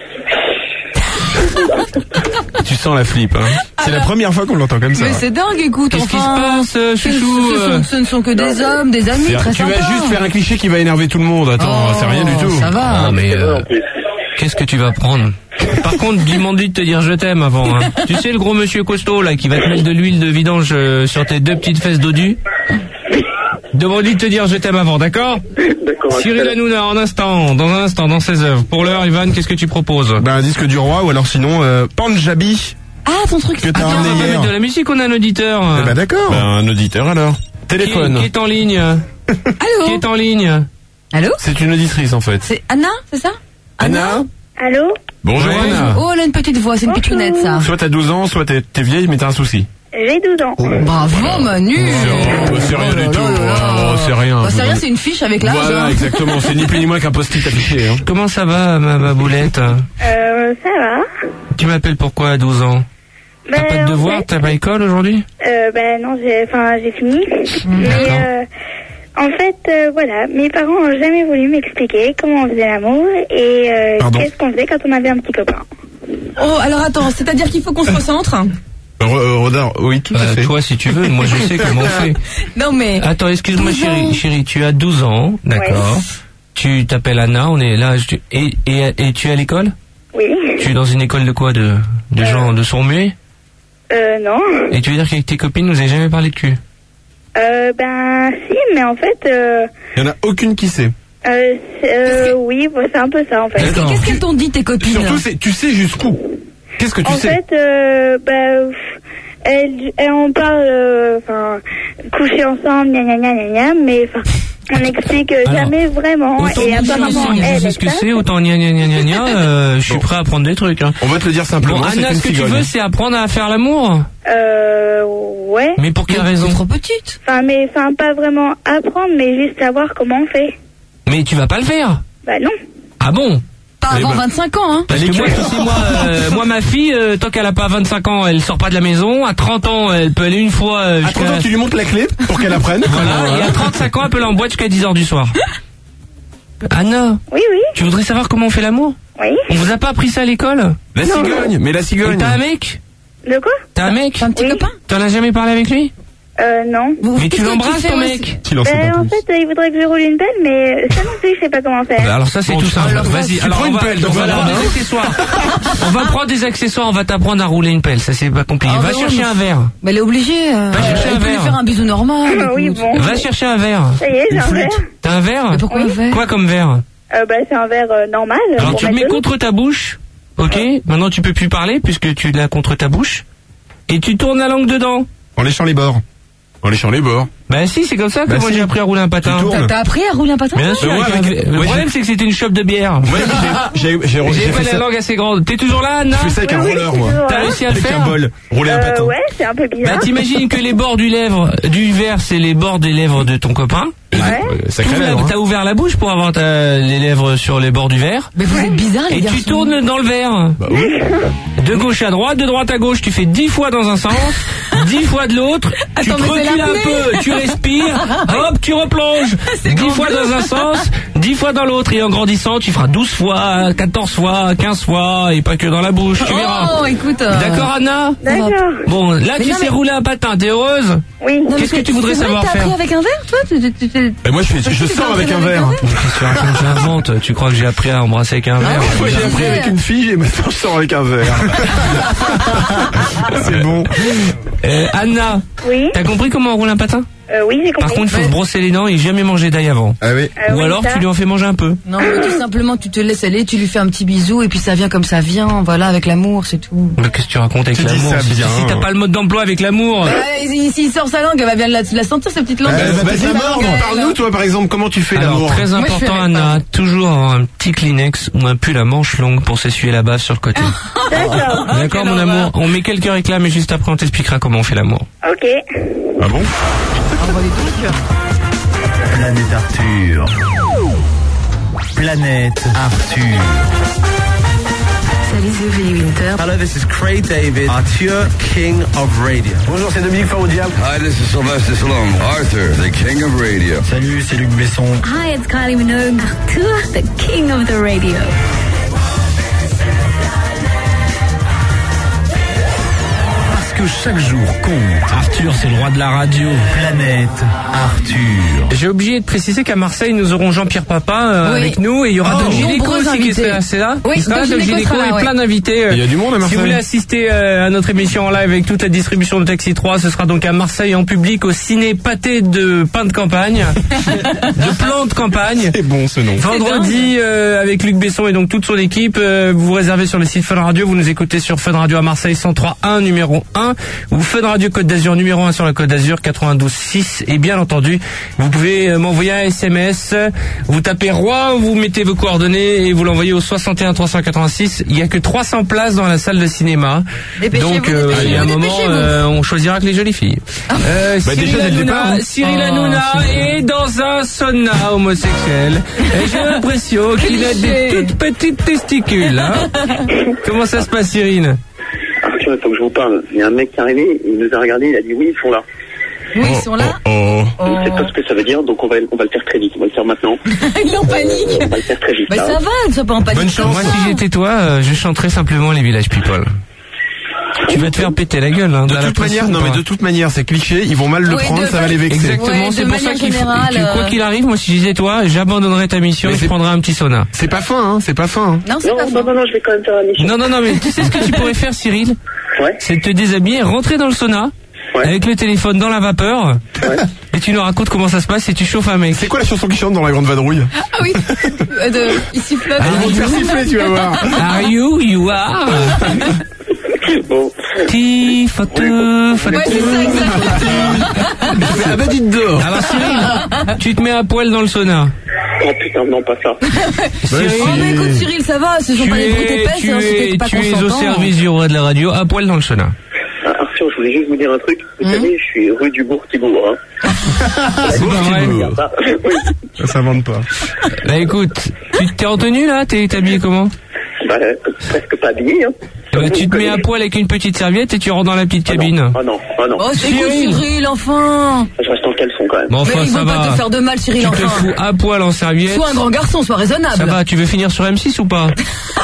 Tu sens la flip, hein. C'est la première fois qu'on l'entend comme ça. Mais c'est dingue, écoute, Qu'est-ce enfin. qui se passe, euh, Ce- chouchou ce, euh sont, ce ne sont que des hommes, des amis, C'est- très Tu vas sympas. juste faire un cliché qui va énerver tout le monde. Attends, Oh, c'est rien du tout. ça va. Ah, mais euh, qu'est-ce que tu vas prendre? Par contre, demande-lui de te dire je t'aime avant. Hein. Tu sais le gros monsieur costaud là qui va te mettre de l'huile de vidange euh, sur tes deux petites fesses dodues. Demande-lui de te dire je t'aime avant, d'accord? D'accord. Cyril Hanouna en instant, dans un instant, dans ses œuvres. Pour l'heure, Ivan, qu'est-ce que tu proposes? Ben, un disque du roi ou alors sinon euh, Panjabi Ah, ton truc, que t'as Attends, on ramené va pas hier. mettre de la musique, on a un auditeur. Eh ben d'accord. Ben, un auditeur alors. qui, Téléphone. qui est en ligne? Allô? Qui est en ligne? Allô? C'est une auditrice en fait. C'est Anna, c'est ça? Anna. Allô? Bonjour Ouais. Anna. Oh, elle a une petite voix, c'est une pitchounette, ça. Soit t'as douze ans, soit t'es, t'es vieille mais t'as un souci. J'ai douze ans. Bravo, Manu. Oh, c'est rien du tout. Oh, c'est rien. Bah, c'est rien, c'est une fiche avec l'âge. Voilà, hein. exactement. C'est ni plus ni moins qu'un post-it affiché. Hein. Comment ça va, ma, ma boulette? Euh, ça va. Tu m'appelles pourquoi à douze ans? T'as Ben, pas de en devoir? fait, T'as pas école aujourd'hui? Euh, ben non, j'ai, enfin, j'ai fini. Mais, euh, en fait, euh, voilà, mes parents ont jamais voulu m'expliquer comment on faisait l'amour et euh, Pardon qu'est-ce qu'on faisait quand on avait un petit copain. Oh, alors attends, c'est-à-dire qu'il faut qu'on se recentre? Re- Rodin, oui, tout à Euh, fait. toi, si tu veux, moi je sais comment on fait. Non, mais. Attends, excuse-moi douze ans. chérie, chérie, tu as douze ans, d'accord. Ouais. Tu t'appelles Anna, on est là, je- et, et, et tu es à l'école? Oui. Tu es dans une école de quoi? De, de gens de sourds muets? Euh, non. Et tu veux dire qu'avec tes copines, vous avez jamais parlé de cul? Euh, ben, si, mais en fait, euh, Il y en a aucune qui sait. euh, c'est- euh, oui, bon, c'est un peu ça, en fait. D'accord. Qu'est-ce qu'elles t'ont dit, tes copines? Surtout, c'est, tu sais jusqu'où. Qu'est-ce que tu En sais fait, euh, bah, pff, elle, elle, on parle, euh, enfin, coucher ensemble, gna gna gna gna gna, mais enfin, on n'explique euh, Alors, jamais vraiment. Autant Et que je apparemment, sais, je elle, sais est ce que ça. c'est, autant gna gna gna gna gna, euh, je suis Bon. prêt à apprendre des trucs. Hein. On va te le dire simplement. Bon, c'est Anna, une ce que tu cigogne. veux, c'est apprendre à faire l'amour? Euh, ouais. Mais pour quelle raison? T'es trop petite. Enfin, mais, enfin, pas vraiment apprendre, mais juste savoir comment on fait. Mais tu vas pas le faire? Bah non. Ah bon? Pas Eh avant ben. vingt-cinq ans, hein. Parce que moi, tu sais, moi, euh, moi, ma fille, euh, tant qu'elle a pas vingt-cinq ans, elle sort pas de la maison. À trente ans, elle peut aller une fois euh, À jusqu'à... trente ans, tu lui montres la clé pour qu'elle apprenne. Voilà, et à trente-cinq ans, elle peut aller en boîte jusqu'à dix heures du soir. Anna, Oui, oui, tu voudrais savoir comment on fait l'amour? oui. On vous a pas appris ça à l'école? La cigogne, mais la Et cigogne. t'as un mec? De quoi? T'as un mec? T'as un petit Oui. copain? T'en as jamais parlé avec lui? Euh, non. Vous- Mais tu qu'est-ce que l'embrasses fais ton aussi mec? Silence, Ben, c'est pas en plus. fait, euh, il voudrait que je roule une pelle, mais ça non plus, je sais pas comment faire. Bah alors ça c'est Bon, tout tu- simple. alors, Vas-y, tu alors prends on une va, pelle, on donc va voilà, prendre hein. des accessoires. On va prendre des accessoires, on va t'apprendre à rouler une pelle, ça c'est pas compliqué. Ah, Va bah ouais, chercher mais- un verre. Mais elle est obligée. euh, Va chercher elle un peut lui verre. faire un bisou normal. oui, écoute. bon. Va chercher un verre. Ça y est, j'ai un verre. T'as un verre? Mais pourquoi on fait? Quoi comme verre? Euh, bah, c'est un verre euh, normal. Alors pour tu le mettre mets de l'eau. contre ta bouche, ok? Maintenant tu peux plus parler puisque tu l'as contre ta bouche. Et tu tournes la langue dedans. En léchant les bords. En léchant les bords. Bah si, c'est comme ça que Bah moi si. j'ai appris à rouler un patin. Tu tournes. T'as t'as appris à rouler un patin? Bien sûr, Ouais, avec avec un- les- le ouais, problème c'est que c'était une chope de bière. Ouais, j'ai, j'ai, j'ai, j'ai, J'ai j'ai pas fait la ça. langue assez grande. T'es toujours là, Anna? Je fais ça avec un Oui, oui, roller, moi. toujours T'as là. réussi à le Avec faire? un bol. Rouler un Euh, patin. ouais, c'est un peu Bah bizarre. t'imagines que les bords du lèvre, du verre, c'est les bords des lèvres de ton copain. Euh, Sacré T'ouvres la- lèvre, hein. T'as ouvert la bouche pour avoir ta- les lèvres sur les bords du verre. Mais vous êtes bizarres, les Et garçons. tu tournes dans le verre. Bah oui. De gauche à droite, de droite à gauche. Tu fais dix fois dans un sens, dix fois de l'autre. Tu te Attends, mais c'est recules un l'apnée. peu, tu respires, hop, tu replonges. Dix fois dans un sens, dix fois dans l'autre. Et en grandissant, tu feras douze fois, quatorze fois, quinze fois, et pas que dans la bouche. Tu verras. Oh, écoute. euh, D'accord, Anna? D'accord. Bon, là, Mais tu non, sais mais- rouler un patin. T'es heureuse? Oui. non, mais Qu'est-ce que c'est- tu voudrais c'est vrai savoir que t'as faire? appris avec un verre, toi? Tu- tu- tu- tu- Et moi, je fais, je tu sors t'es avec un entraîné verre. Qu'est-ce que tu racontes? J'invente. Tu crois que j'ai appris à embrasser avec un verre? Moi, j'ai appris avec une fille et maintenant, je sors avec un verre. C'est bon. Euh, Anna, Oui. t'as compris comment on roule un patin? Euh, oui, j'ai compris. Par contre, il faut se brosser les dents et jamais manger d'ail avant. Ah oui. Euh, Ou oui, alors, ça. tu lui en fais manger un peu. Non, mais tout simplement, tu te laisses aller, tu lui fais un petit bisou, et puis ça vient comme ça vient, voilà, avec l'amour, c'est tout. Mais qu'est-ce que tu racontes avec Tu dis l'amour? ça Si, bien. si t'as pas le mode d'emploi avec l'amour. Ouais, S'il s'il sort sa langue, elle va bien la, la sentir, sa petite langue. Euh, Elle va Vas-y, peut-être la mordre. parle-nous, toi, par exemple, comment tu fais Alors, l'amour? très Moi, je fais important, avec Anna, toujours avoir un petit Kleenex ou un pull à manches longues pour s'essuyer la bave sur le côté. D'accord. D'accord, mon amour? On met quelques réclames et juste après, on t'expliquera comment on fait l'amour. Ok. Ah bon? Planète Arthur. Planète Arthur. Salut Elisée Winter. Hello, this is Craig David, Arthur, King of Radio. Bonjour, c'est Dominique Farodiable. Hi, this is Sylvester Stallone, Arthur, the King of Radio. Salut, c'est Luc Besson. Hi, it's Kylie Minogue. Arthur, the King of the Radio. Que chaque jour compte. Arthur, c'est le roi de la radio. Planète Arthur. J'ai oublié de préciser qu'à Marseille, nous aurons Jean-Pierre Papa euh, Oui. avec nous et il y aura Oh, Don Gineco nombreux aussi qui invités. sera c'est là. Oui, il sera là, Don Don Gineco Gineco sera là, et ouais. plein d'invités. euh. Il y a du monde à Si Marseille. vous voulez assister euh, à notre émission en live avec toute la distribution de Taxi trois, ce sera donc à Marseille en public au ciné Pâté de pain de campagne, de plants de campagne. C'est bon ce nom. Vendredi euh, avec Luc Besson et donc toute son équipe, euh, vous vous réservez sur le site Fun Radio, vous nous écoutez sur Fun Radio à Marseille cent trois un numéro un ou Fun Radio Côte d'Azur numéro un sur la Côte d'Azur quatre-vingt-douze six et bien entendu, vous pouvez euh, m'envoyer un S M S, vous tapez roi, vous mettez vos coordonnées et vous l'envoyez au soixante et un trois cent quatre-vingt-six. Il y a que trois cents places dans la salle de cinéma. Dépêchez-vous, Donc euh, dépêchez-vous, il y a un moment dépêchez-vous. euh, on choisira que les jolies filles. Euh, Bah, Cyril déjà, dès le Hanouna, départ, hein. Cyril Oh, Hanouna c'est est dans un sauna homosexuel. Et j'ai l'impression qu'il a des Cliché. toutes petites testicules. Hein. Comment ça se passe, Cyril? Arthur, il faut que je vous parle. Il y a un mec qui est arrivé, il nous a regardé, il a dit oui, ils sont là. Oui, ils sont là. Oh. Je ne sais pas ce que ça veut dire, donc on va, on va le faire très vite. On va le faire maintenant. Il est en panique. On va le faire très vite. Bah là. ça va, ne sois pas en panique. Bonne chance. comme Moi, ça. si j'étais toi, euh, je chanterais simplement les Village People. Tu vas te faire péter la gueule. Hein, De dans la toute poste, manière, non ou mais pas de toute manière, c'est cliché, ils vont mal le Oui, prendre, de- ça va les vexer. Exactement, Ouais, c'est de pour ça manière qu'il faut, générale, que, quoi euh, qu'il arrive, moi si j'étais toi, j'abandonnerais ta mission Mais et je c'est- prendrais un petit sauna. C'est pas fin, hein, c'est pas fin. Hein. Non, c'est Non, pas non, faux. non, non, je vais quand même faire la mission. Non, non, non, mais tu sais ce que tu pourrais faire, Cyril? Ouais. C'est de te déshabiller, rentrer dans le sauna, Ouais. avec le téléphone dans la vapeur, Ouais. et tu nous racontes comment ça se passe et tu chauffes un mec. C'est quoi la chanson qui chante dans la grande vadrouille? Ah oui. Euh, de... Il siffle pas. Ils vont te faire siffler, tu vas voir. Are you, you are? Bon. Ti, fatou, fatou. Ouais, c'est ça, exactement. Ah bah dites dehors. Alors Cyril, tu te mets à poil dans le sauna. Oh putain, non, pas ça. Cyril, Oh, mais écoute, Cyril, ça va, ce sont tu pas des brutes es, épaisses, tu hein, c'était es, pas tu es au consentant. service du roi de la radio, à poil dans le sauna. Ah, Arthur, je voulais juste vous dire un truc. Vous Hum. savez, je suis rue du Bourg-Thibault. Hein. C'est pas vrai. Ah, oui. Ça s'invente pas. Là écoute, tu t'es en tenue là? T'es t'es habillé comment? Bah, euh, presque pas habillé. Hein. Eh ben, tu te mets à poil avec une petite serviette et tu rentres dans la petite cabine. Ah non, ah non. Oh, c'est cool, Cyril. Cyril, enfin. Je reste en caleçon quand même. Bon, enfin Mais ils ça vont pas va. te faire de mal, Cyril, Tu te enfin. fous à poil en serviette. Sois un grand garçon, sois raisonnable. Ça va, tu veux finir sur M six ou pas?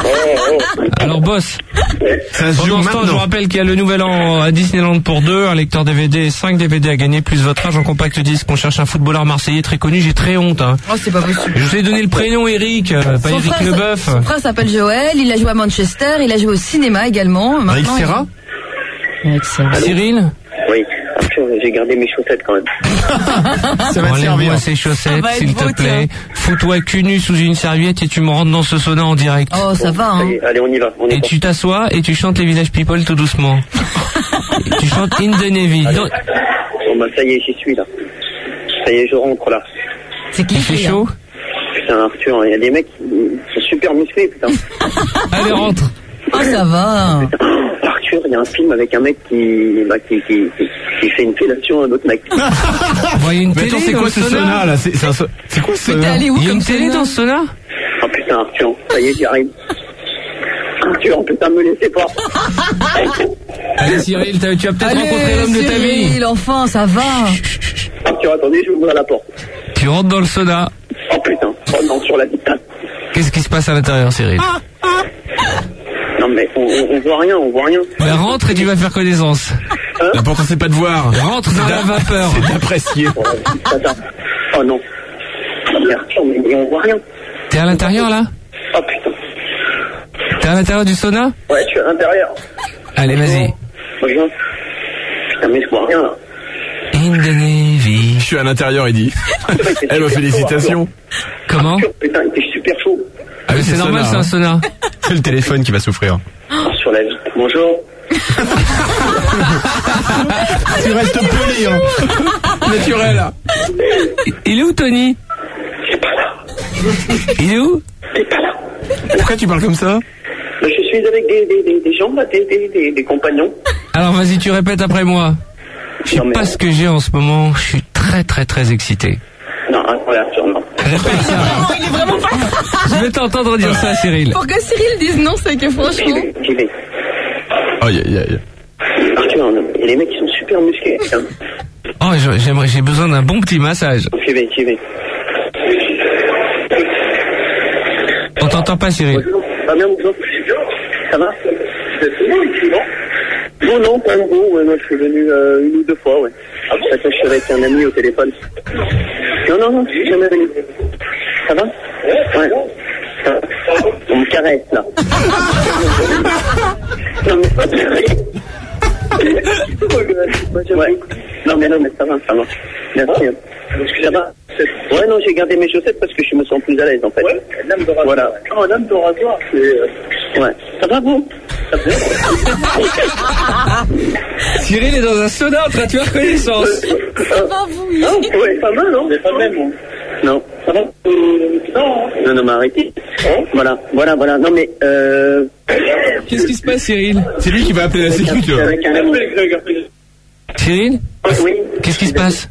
Alors boss. Ça se joue Pendant ce temps, je vous maintenant. rappelle qu'il y a le nouvel an à Disneyland pour deux, un lecteur D V D et cinq D V D à gagner, plus votre âge en compact disque. On cherche un footballeur marseillais très connu, j'ai très honte. Hein. Oh, c'est pas possible. Je vous ai donné le prénom Eric, euh, pas Son Eric frère, Leboeuf. son frère s'appelle Joël, il a joué à Manchester, il a joué au cinéma également. Eric Maintenant, Serra? il- Eric Serra. Cyril, Oui, Arthur, j'ai gardé mes chaussettes quand même. Ça va te servir. enlève-moi ces Ça chaussettes, va être s'il te beau, plaît. Fous-toi cul nu sous une serviette et tu me rentres dans ce sauna en direct. Oh, ça va, Ça hein. y est, allez, on y va. On est Et tu t'assois et tu chantes les Village People tout doucement. Et tu chantes In the Navy. Donc, Bon, bah, ça y est, j'y suis là. Ça y est, je rentre là. C'est il fait cliché. chaud. Putain, Arthur, il y a des mecs qui sont super musclés, putain. Allez, rentre. Oh, ça va. Arthur, il y a un film avec un mec qui, bah, qui, qui, qui, qui fait une fellation à un autre mec. Voyez une Mais télé attends, c'est dans quoi le ce sauna là? C'est c'est un so- c'est quoi ce Mais t'es sauna? allé où Il y a comme une télé sauna dans ce sauna? Oh putain, Arthur, ça y est, j'y arrive. Arthur, putain, me laissez pas. Allez Cyril, t'as- tu vas peut-être Allez, rencontrer l'homme de ta vie. Cyril, enfin, ça va. Arthur, attendez, je vais ouvrir la porte. Tu rentres dans le sauna. Oh putain, oh non, sur la dictate. Qu'est-ce qui se passe à l'intérieur, Cyril? Non mais on, on, on voit rien, on voit rien. Ben, rentre et tu vas faire connaissance. L'important c'est pas de voir. Rentre dans la vapeur. C'est d'apprécier. Oh, attends. Oh non. Oh, mais Arthur, mais, mais on voit rien. T'es à l'intérieur là? Oh putain. T'es à l'intérieur du sauna? Ouais, je suis à l'intérieur. Allez, vas-y. Regarde. Putain, mais je vois rien là. In the Navy. Je suis à l'intérieur, il dit. Eh ben félicitations. Comment? Arthur, putain, il était super chaud. Ah oui, C'est normal, c'est un sauna. C'est le téléphone qui va souffrir. Oh, sur la vie. Bonjour. Tu restes poli, hein. Naturel. Là. Il est où, Tony? C'est pas là. Il est où? C'est pas là. Pourquoi tu parles comme ça? Je suis avec des, des, des, des gens là, des, des, des, des compagnons. Alors, vas-y, tu répètes après moi. Je sais Non, mais- pas ce que j'ai en ce moment. Je suis très, très, très excité. Non, attendez, Arthur, non. Répète ça. Non, il est vraiment pas. Je vais t'entendre dire ça, Cyril. Pour que Cyril dise non, c'est que franchement. J'y vais, j'y vais. Aïe, aïe, aïe. Arthur, non, il y a des mecs qui sont super musclés. Hein. Oh, j'aimerais, j'ai besoin d'un bon petit massage. J'y vais, j'y vais. On t'entend pas, Cyril. Pas bien, bonjour. Ça va? Non, non, pas nouveau. Ouais, moi, je suis venu euh, une ou deux fois, ouais. Ah bon? Attends, je suis avec un ami au téléphone. Non, non, non, je suis jamais venu. Ça va? Ouais. Ça va. On me caresse, là. Non, mais pas ouais. Non, mais non, mais ça va, ça va. Merci. Ça va? Ouais, non, j'ai gardé mes chaussettes parce que je me sens plus à l'aise, en fait. Ouais, lame de rasoir. Voilà. Oh, lame de rasoir, c'est... Ouais. Ça va, vous? Ça va? Cyril est dans un sauna en train de faire connaissance. Ça va, vous? Ah, ouais, pas mal, non? C'est pas même, moi. Non, ça va? Non. Non, non, mais arrêtez. Hein? Voilà, voilà, voilà. Non, mais, euh... Qu'est-ce qui se passe, Cyril? C'est lui qui va appeler la sécurité. Avec un ami. Cyril? Oui. Qu'est-ce qui se passe?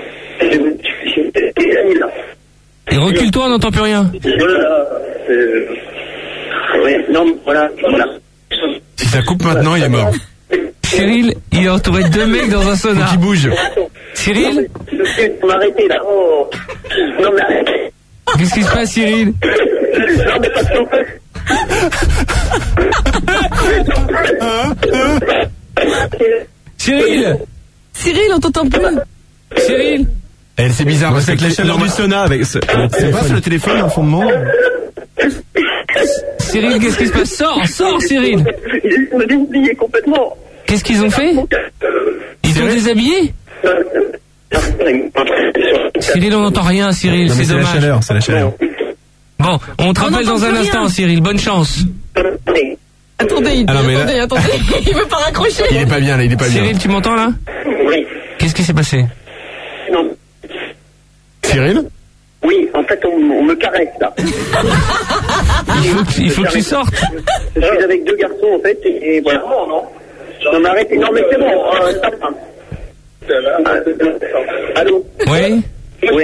Là. Et recule-toi, on n'entend plus rien. Voilà. Euh... Oui, non, voilà, voilà. Si ça coupe maintenant, il est mort. Cyril, il est entouré de deux mecs dans un sauna. Faut qu'il bouge. Cyril? On va arrêter là. Oh. Non, mais arrêtez. Qu'est-ce qui se passe, Cyril? Non, mais parce qu'en fait... Cyril? Cyril, on t'entend plus. Cyril? Elle, c'est bizarre, Ouais, c'est c'est que la chaleur du sauna avec ce... C'est pas sur le téléphone, un fondement? Cyril, qu'est-ce qui se passe? Sors, sors, Cyril! Ils ont oublié complètement. Qu'est-ce qu'ils ont fait? Ils ont déshabillé? Cyril, on n'entend rien, Cyril, Non, mais c'est c'est la dommage. chaleur, c'est la chaleur. Bon, on te On rappelle n'entend dans un plus rien. instant, Cyril, bonne chance. Attendez, il dit, Ah non, mais là- attendez, attendez. Il veut pas raccrocher. Il est pas bien, là, il est pas bien. Cyril, tu m'entends là? Oui. Qu'est-ce qui s'est passé? Non. Cyril? Oui, en fait, on, on me caresse, là. Il faut que, il faut que tu sortes. Je suis avec deux garçons, en fait, et, et voilà. Non, non. Non, mais arrêtez. Non, mais c'est bon. Euh, stop. Euh, allô? Oui? Oui.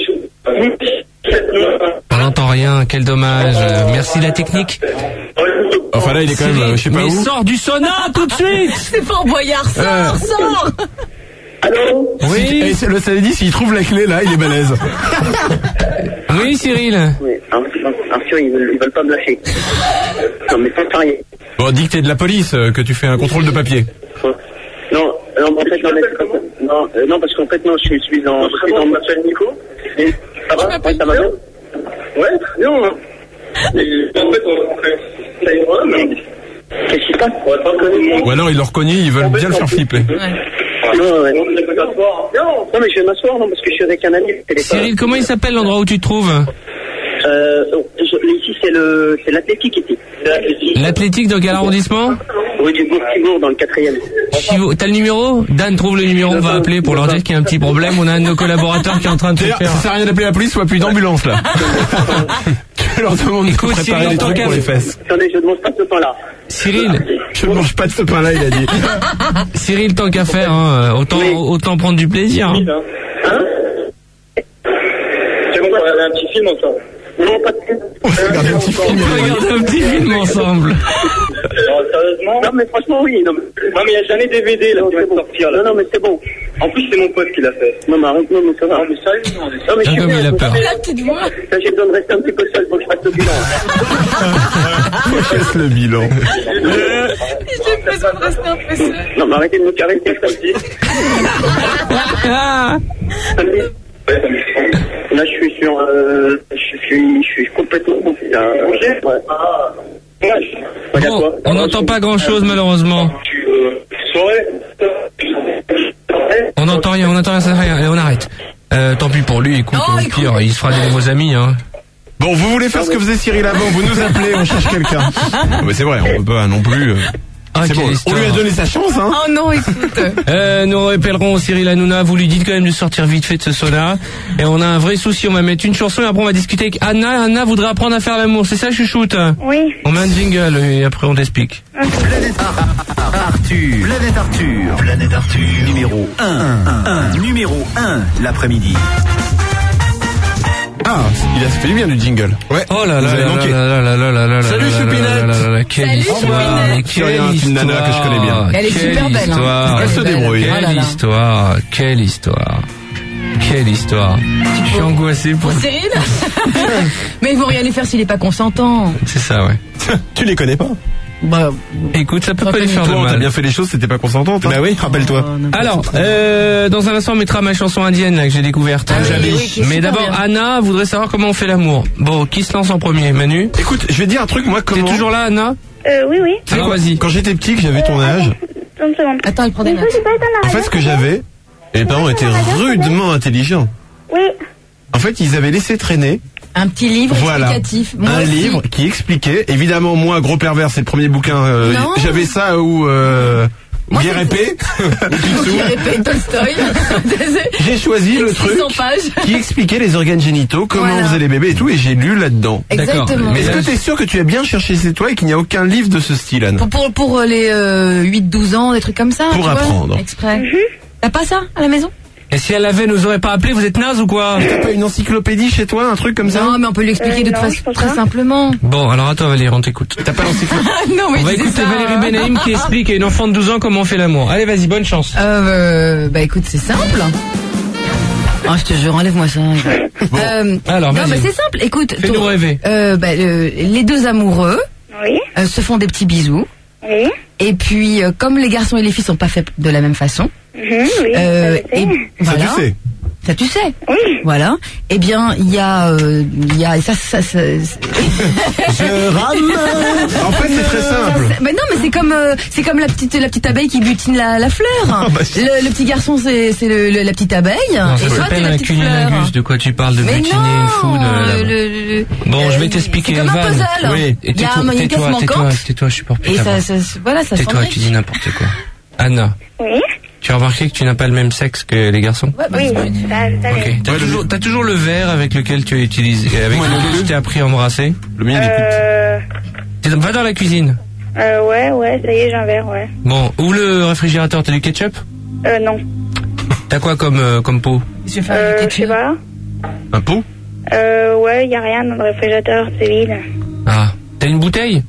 On n'entend rien, quel dommage. Euh, Merci la technique. Enfin là, il est quand même, euh, je sais pas Mais où. sors du sauna tout de suite! C'est Fort Boyard, sors, Euh. sors. Allô? Oui? Et c'est le samedi, s'il trouve la clé là, il est balèze. Oui, Cyril? Oui, Arthur, Arthur, ils veulent, ils veulent pas me lâcher. Non, mais sans sérieux. Bon, dis que t'es de la police, euh, que tu fais un contrôle de papier. Non, non, en fait, non, mais c'est pas ça. Non, euh, non, parce qu'en fait, non, je suis, je suis en, je suis en, je m'appelle Nico. Et ça va? Ouais, ça va bien? Ouais, très bien, hein. Et, en fait, on fait, ça ira, mais... Qu'est-ce qui se passe? On va pas reconnaître. Ou alors, ils l'ont reconnu, ils veulent bien le faire flipper. Non, ouais. Non, mais je vais m'asseoir, non, parce que je suis avec un ami au téléphone. Cyril, comment il s'appelle l'endroit où tu te trouves? Euh, je- ici, c'est le, c'est l'athlétique, ici. L'athlétique dans quel arrondissement? Rue du Bourg-Tibourg, dans le quatrième. Chivo- T'as le numéro? Dan trouve le numéro, on va appeler pour leur dire qu'il y a un petit problème. On a un de nos collaborateurs qui est en train de se D'ailleurs, faire. ça sert à rien d'appeler la police, soit plus d'ambulance là. Tu leur demandes de Écoute, préparer Cyril, les tant trucs qu'à- pour les fesses. Attendez, je ne mange pas ce pain-là. Cyril, Je ne mange pas de ce pain-là, il a dit. Cyril, tant qu'à faire, hein, autant, Oui. autant prendre du plaisir. Hein. Hein? C'est bon, on va regarder un petit film ensemble. Non, pas de film. On s'est regardé un petit On film. peut regarder un petit film ensemble. Non, sérieusement? Non, mais franchement, oui. Non, mais non, mais il n'y a jamais D V D là qui va sortir. Là. Non, non, mais c'est bon. En plus, c'est mon pote qui l'a fait. Non, mais arrête, non, mais ça va. Non, mais sérieux, non, mais, non, mais je Ah, suis comme bien, il a faut peur. pas- La petite voix. Là, j'ai besoin de rester un petit peu seul, faut que je fasse le bilan. Fasse le bilan. J'ai besoin de rester un peu seul. Non, mais arrêtez de me caresser, samedi. Ah, Samedi. Là, je suis sur, euh, je suis, je suis complètement confus, là. Ouais. Ouais. Regarde, bon, toi. on n'entend pas grand chose malheureusement. Soirée. On n'entend rien, on n'entend rien, ça sert à rien. Allez, on arrête. Euh, tant pis pour lui, écoute, Oh, au écoute. pire, il se fera des nouveaux amis, hein. Bon, vous voulez faire ce que faisait Cyril avant, vous nous appelez, on cherche quelqu'un. Non, mais c'est vrai, on peut pas non plus. euh, Ah, c'est quelle bon, on histoire. lui a donné sa chance, hein. Oh non, écoute. Euh, nous rappellerons Cyril Hanouna, vous lui dites quand même de sortir vite fait de ce sauna. Et on a un vrai souci, on va mettre une chanson et après on va discuter avec Anna. Anna voudrait apprendre à faire l'amour, c'est ça, chouchoute? Oui. On met un jingle et après on t'explique. Planète Arthur. Planète Arthur. Planète Arthur. Numéro un. un. Numéro un. L'après-midi. Il a fait du bien du jingle. Ouais. Oh là là Vous avez là manqué. là là là là là là Salut, là là Choupinette. là là là, quelle Salut, histoire, Choupinette. quelle C'est une nana que je connais bien. Elle est quelle super belle, hein. histoire. Elle se est belle. débrouille. Oh là Quelle là. histoire, quelle histoire, quelle histoire. Je suis angoissé pour... Pour Cyril. Mais ils vont rien lui faire s'il est pas consentant. C'est ça, ouais. Tu les connais pas? Bah, Écoute, ça peut Toi, pas les faire de Toi, t'as mal. bien fait les choses, c'était pas consentante. Hein. Bah oui, rappelle-toi. Alors, euh, dans un instant, on mettra ma chanson indienne là que j'ai découverte. Ah oui, J'avais- oui, qui est Mais super d'abord, bien. Anna voudrait savoir comment on fait l'amour. Bon, qui se lance en premier, Manu? Écoute, je vais te dire un truc, moi, T'es comment... toujours là, Anna? Euh, oui, oui. Tu sais, Alors, quand- vas-y. Quand j'étais petit, que j'avais ton âge, trente secondes. attends, il prend des Mais notes. je suis pas dans la en fait, radio, ce que c'est j'avais, et mes parents étaient rudement intelligents. Oui. En fait, ils avaient laissé traîner Un petit livre voilà, explicatif. Moi un aussi. livre qui expliquait. Évidemment, moi, gros pervers, c'est le premier bouquin. euh, Non. J'avais ça où euh, Moi, Guerre c'est- épée. Qui répète Tolstoï. J'ai choisi le truc six cents pages. qui expliquait les organes génitaux, comment Voilà. on faisait les bébés et tout, et j'ai lu là-dedans. Exactement. Mais est-ce que t'es sûr que tu as bien cherché chez toi et qu'il n'y a aucun livre de ce style, Anne? Pour, pour, pour les euh, huit douze ans, des trucs comme ça. Pour tu vois, apprendre. exprès. T'as pas ça à la maison? Et si elle avait, nous aurait pas appelé, vous êtes naze ou quoi? T'as pas une encyclopédie chez toi, un truc comme ça? Non, mais on peut l'expliquer Euh, de non, façon je pense très pas. simplement. Bon, alors à toi Valérie, on t'écoute. T'as pas l'encyclopédie? Non, mais On va disais écouter ça, Valérie hein. Benaïm qui explique à une enfant de douze ans comment on fait l'amour. Allez, vas-y, bonne chance. Euh, bah écoute, c'est simple. Oh, je te jure, enlève-moi ça. Euh, Alors, non, vas-y. mais c'est simple. Écoute, Fais-nous ton- rêver. euh, bah, le- les deux amoureux Oui. euh, se font des petits bisous. Oui. Et puis, euh, comme les garçons et les filles sont pas faits de la même façon, Mhm, oui. euh, ça, je sais. et Ça, voilà. tu sais. Ça, tu sais. Oui. Voilà. Eh bien, il y a, euh, il y a, ça, ça, ça, Je rame. En fait, c'est très simple. C'est- mais non, mais c'est comme, euh, c'est comme la petite, la petite abeille qui butine la, la fleur. bah, si. le, le petit garçon, c'est, c'est le, le- la petite abeille. Non, ça et toi, t'es s'appelle la un petite fleur. cunnilingus. De quoi tu parles? De Mais butiner non, une foule euh, le- le- le- Bon, je vais euh, t'expliquer. C'est comme un Van. puzzle. Oui. Et Il y a tais-toi, un- il y a une pièce tais-toi, tais-toi, manquante. tais-toi, je supporte plus Et ta ça, voix. ça, voilà, ça Tais-toi, s'enrichit. tu dis n'importe quoi. Anna, Oui. tu as remarqué que tu n'as pas le même sexe que les garçons? Ouais, bah, Oui. c'est- Ça, ça, Ok. T'as Ouais, toujours, t'as toujours le verre avec lequel tu as utilisé, avec Ouais, lequel le- tu t'es appris à embrasser? Le mien, il écoute. Euh, T'es- Va dans la cuisine. euh, ouais, ouais, ça y est, j'ai un verre, ouais. Bon, ouvre le réfrigérateur, t'as du ketchup? Euh, non. T'as quoi comme, euh, comme pot? Je vais faire Euh, du je sais ketchup. pas. Un pot? Euh, ouais, y a rien dans le réfrigérateur, c'est vide. Ah. T'as une bouteille?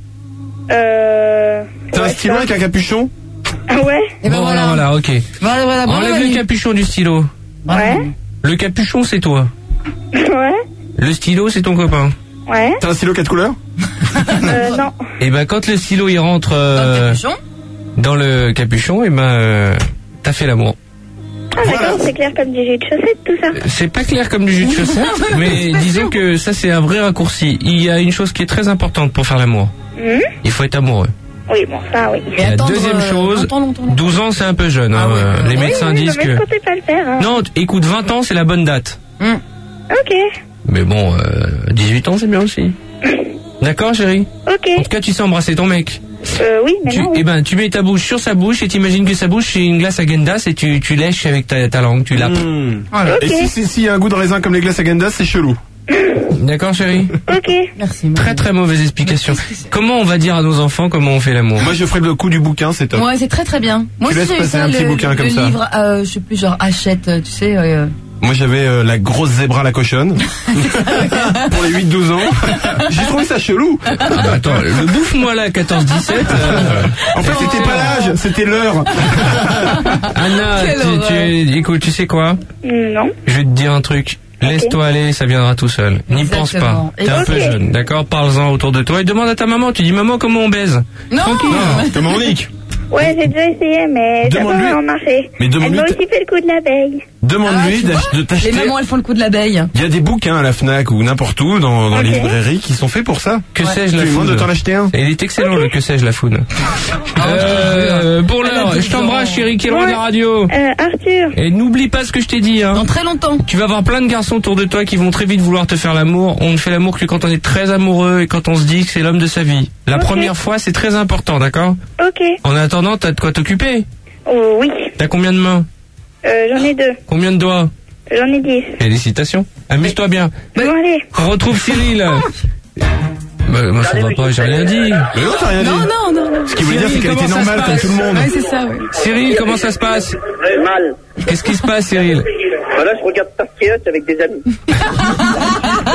Euh. T'as un ouais, stylo ça. avec un capuchon? Ah ouais? Et ben Bon, voilà. voilà, ok. Voilà, voilà, bravo, Enlève le Manu. capuchon du stylo. Ouais. Le capuchon, c'est toi. Ouais. Le stylo, c'est ton copain. Ouais. T'as un stylo quatre couleurs? Euh, non. Et ben, quand le stylo, il rentre Dans le euh, capuchon. dans le capuchon, et ben, euh, t'as fait l'amour. Ah, d'accord, c'est clair comme du jus de chaussette, tout ça. C'est pas clair comme du jus de chaussette, mais disons que ça, c'est un vrai raccourci. Il y a une chose qui est très importante pour faire l'amour. Hum Il faut être amoureux. Oui, bon, ça, oui. Et La attendre, deuxième euh, chose, longtemps, longtemps, longtemps. douze ans, c'est un peu jeune. hein, Ah ouais. euh, Les Oui, médecins oui, disent mais que... je comptais pas le faire. Hein. Non, t- écoute, vingt ans, c'est la bonne date. Hum. Ok. Mais bon, euh, dix-huit ans, c'est bien aussi. D'accord, chérie? Ok. En tout cas, tu sais embrasser ton mec. Euh, oui, mais Tu, non. eh ben, tu mets ta bouche sur sa bouche et t'imagines que sa bouche c'est une glace à Gendas et tu, tu lèches avec ta, ta langue, tu lapes. Hmm. Voilà. Ok. Et si, si, si, y a un goût de raisin comme les glaces à Gendas, c'est chelou. D'accord, chérie? Ok. Merci. Manu. Très très mauvaise explication. Comment on va dire à nos enfants comment on fait l'amour? Moi, je ferai le coup du bouquin, c'est top. Ouais, c'est très très bien. Moi Tu aussi, laisses j'ai eu passer ça, un petit le, bouquin le comme ça. livre, euh, je sais plus, genre achète, euh, tu sais. Euh, Moi, j'avais euh, la grosse zébra la cochonne. Pour les huit douze ans. J'ai trouvé ça chelou. Ah bah attends, le bouffe-moi là, quatorze dix-sept. euh, En fait, c'était pas l'âge, c'était l'heure. Anna, Quelle tu, horreur. tu- écoute, tu sais quoi? Non. Je vais te dire un truc. Laisse-toi aller, ça viendra tout seul. N'y pense pas. Exactement. T'es un peu Ok. jeune, d'accord? Parle-en autour de toi et demande à ta maman. Tu dis, maman, comment on baise? Non. Tranquille. Comment on nique? Ouais, j'ai déjà essayé, mais ça n'a pas Demande-lui. vraiment marché. Mais Elle demande-lui m'a ta- aussi fait le coup de l'abeille. Demande-lui Ah, tu d'ach- vois, de Les t'acheter. mamans, elles font le coup de l'abeille. Il y a des bouquins à la Fnac ou n'importe où dans, dans les Ok. librairies qui sont faits pour ça. Que Ouais. sais-je Tu la lui demandes de foune? t'en acheter un. Et il est excellent le que sais-je la foune. Euh, pour l'heure, je t'embrasse chérie, qui est loin de la radio. Euh, Arthur. Et n'oublie pas ce que je t'ai dit, hein. Dans très longtemps. Tu vas avoir plein de garçons autour de toi qui vont très vite vouloir te faire l'amour. On ne fait l'amour que quand on est très amoureux et quand on se dit que c'est l'homme de sa vie. La Ok. première fois, c'est très important, d'accord? Ok. En attendant, t'as de quoi t'occuper. Oh, oui. T'as combien de mains? Euh, j'en ai deux. Combien de doigts? J'en ai dix. Félicitations. Amuse-toi bien. Bon, allez. On retrouve Cyril. Bah, moi, ça va pas, j'ai rien dit. Mais non, t'as rien dit. Non, non, non, non. Ce qui voulait dire, c'est qu'elle était Comment ça se normale comme passe tout le monde. Ouais, c'est ça, ouais. Cyril, comment ça se passe? Mal. Qu'est-ce qui se passe, Cyril? Voilà, je regarde Starkey avec des amis. Mais pourquoi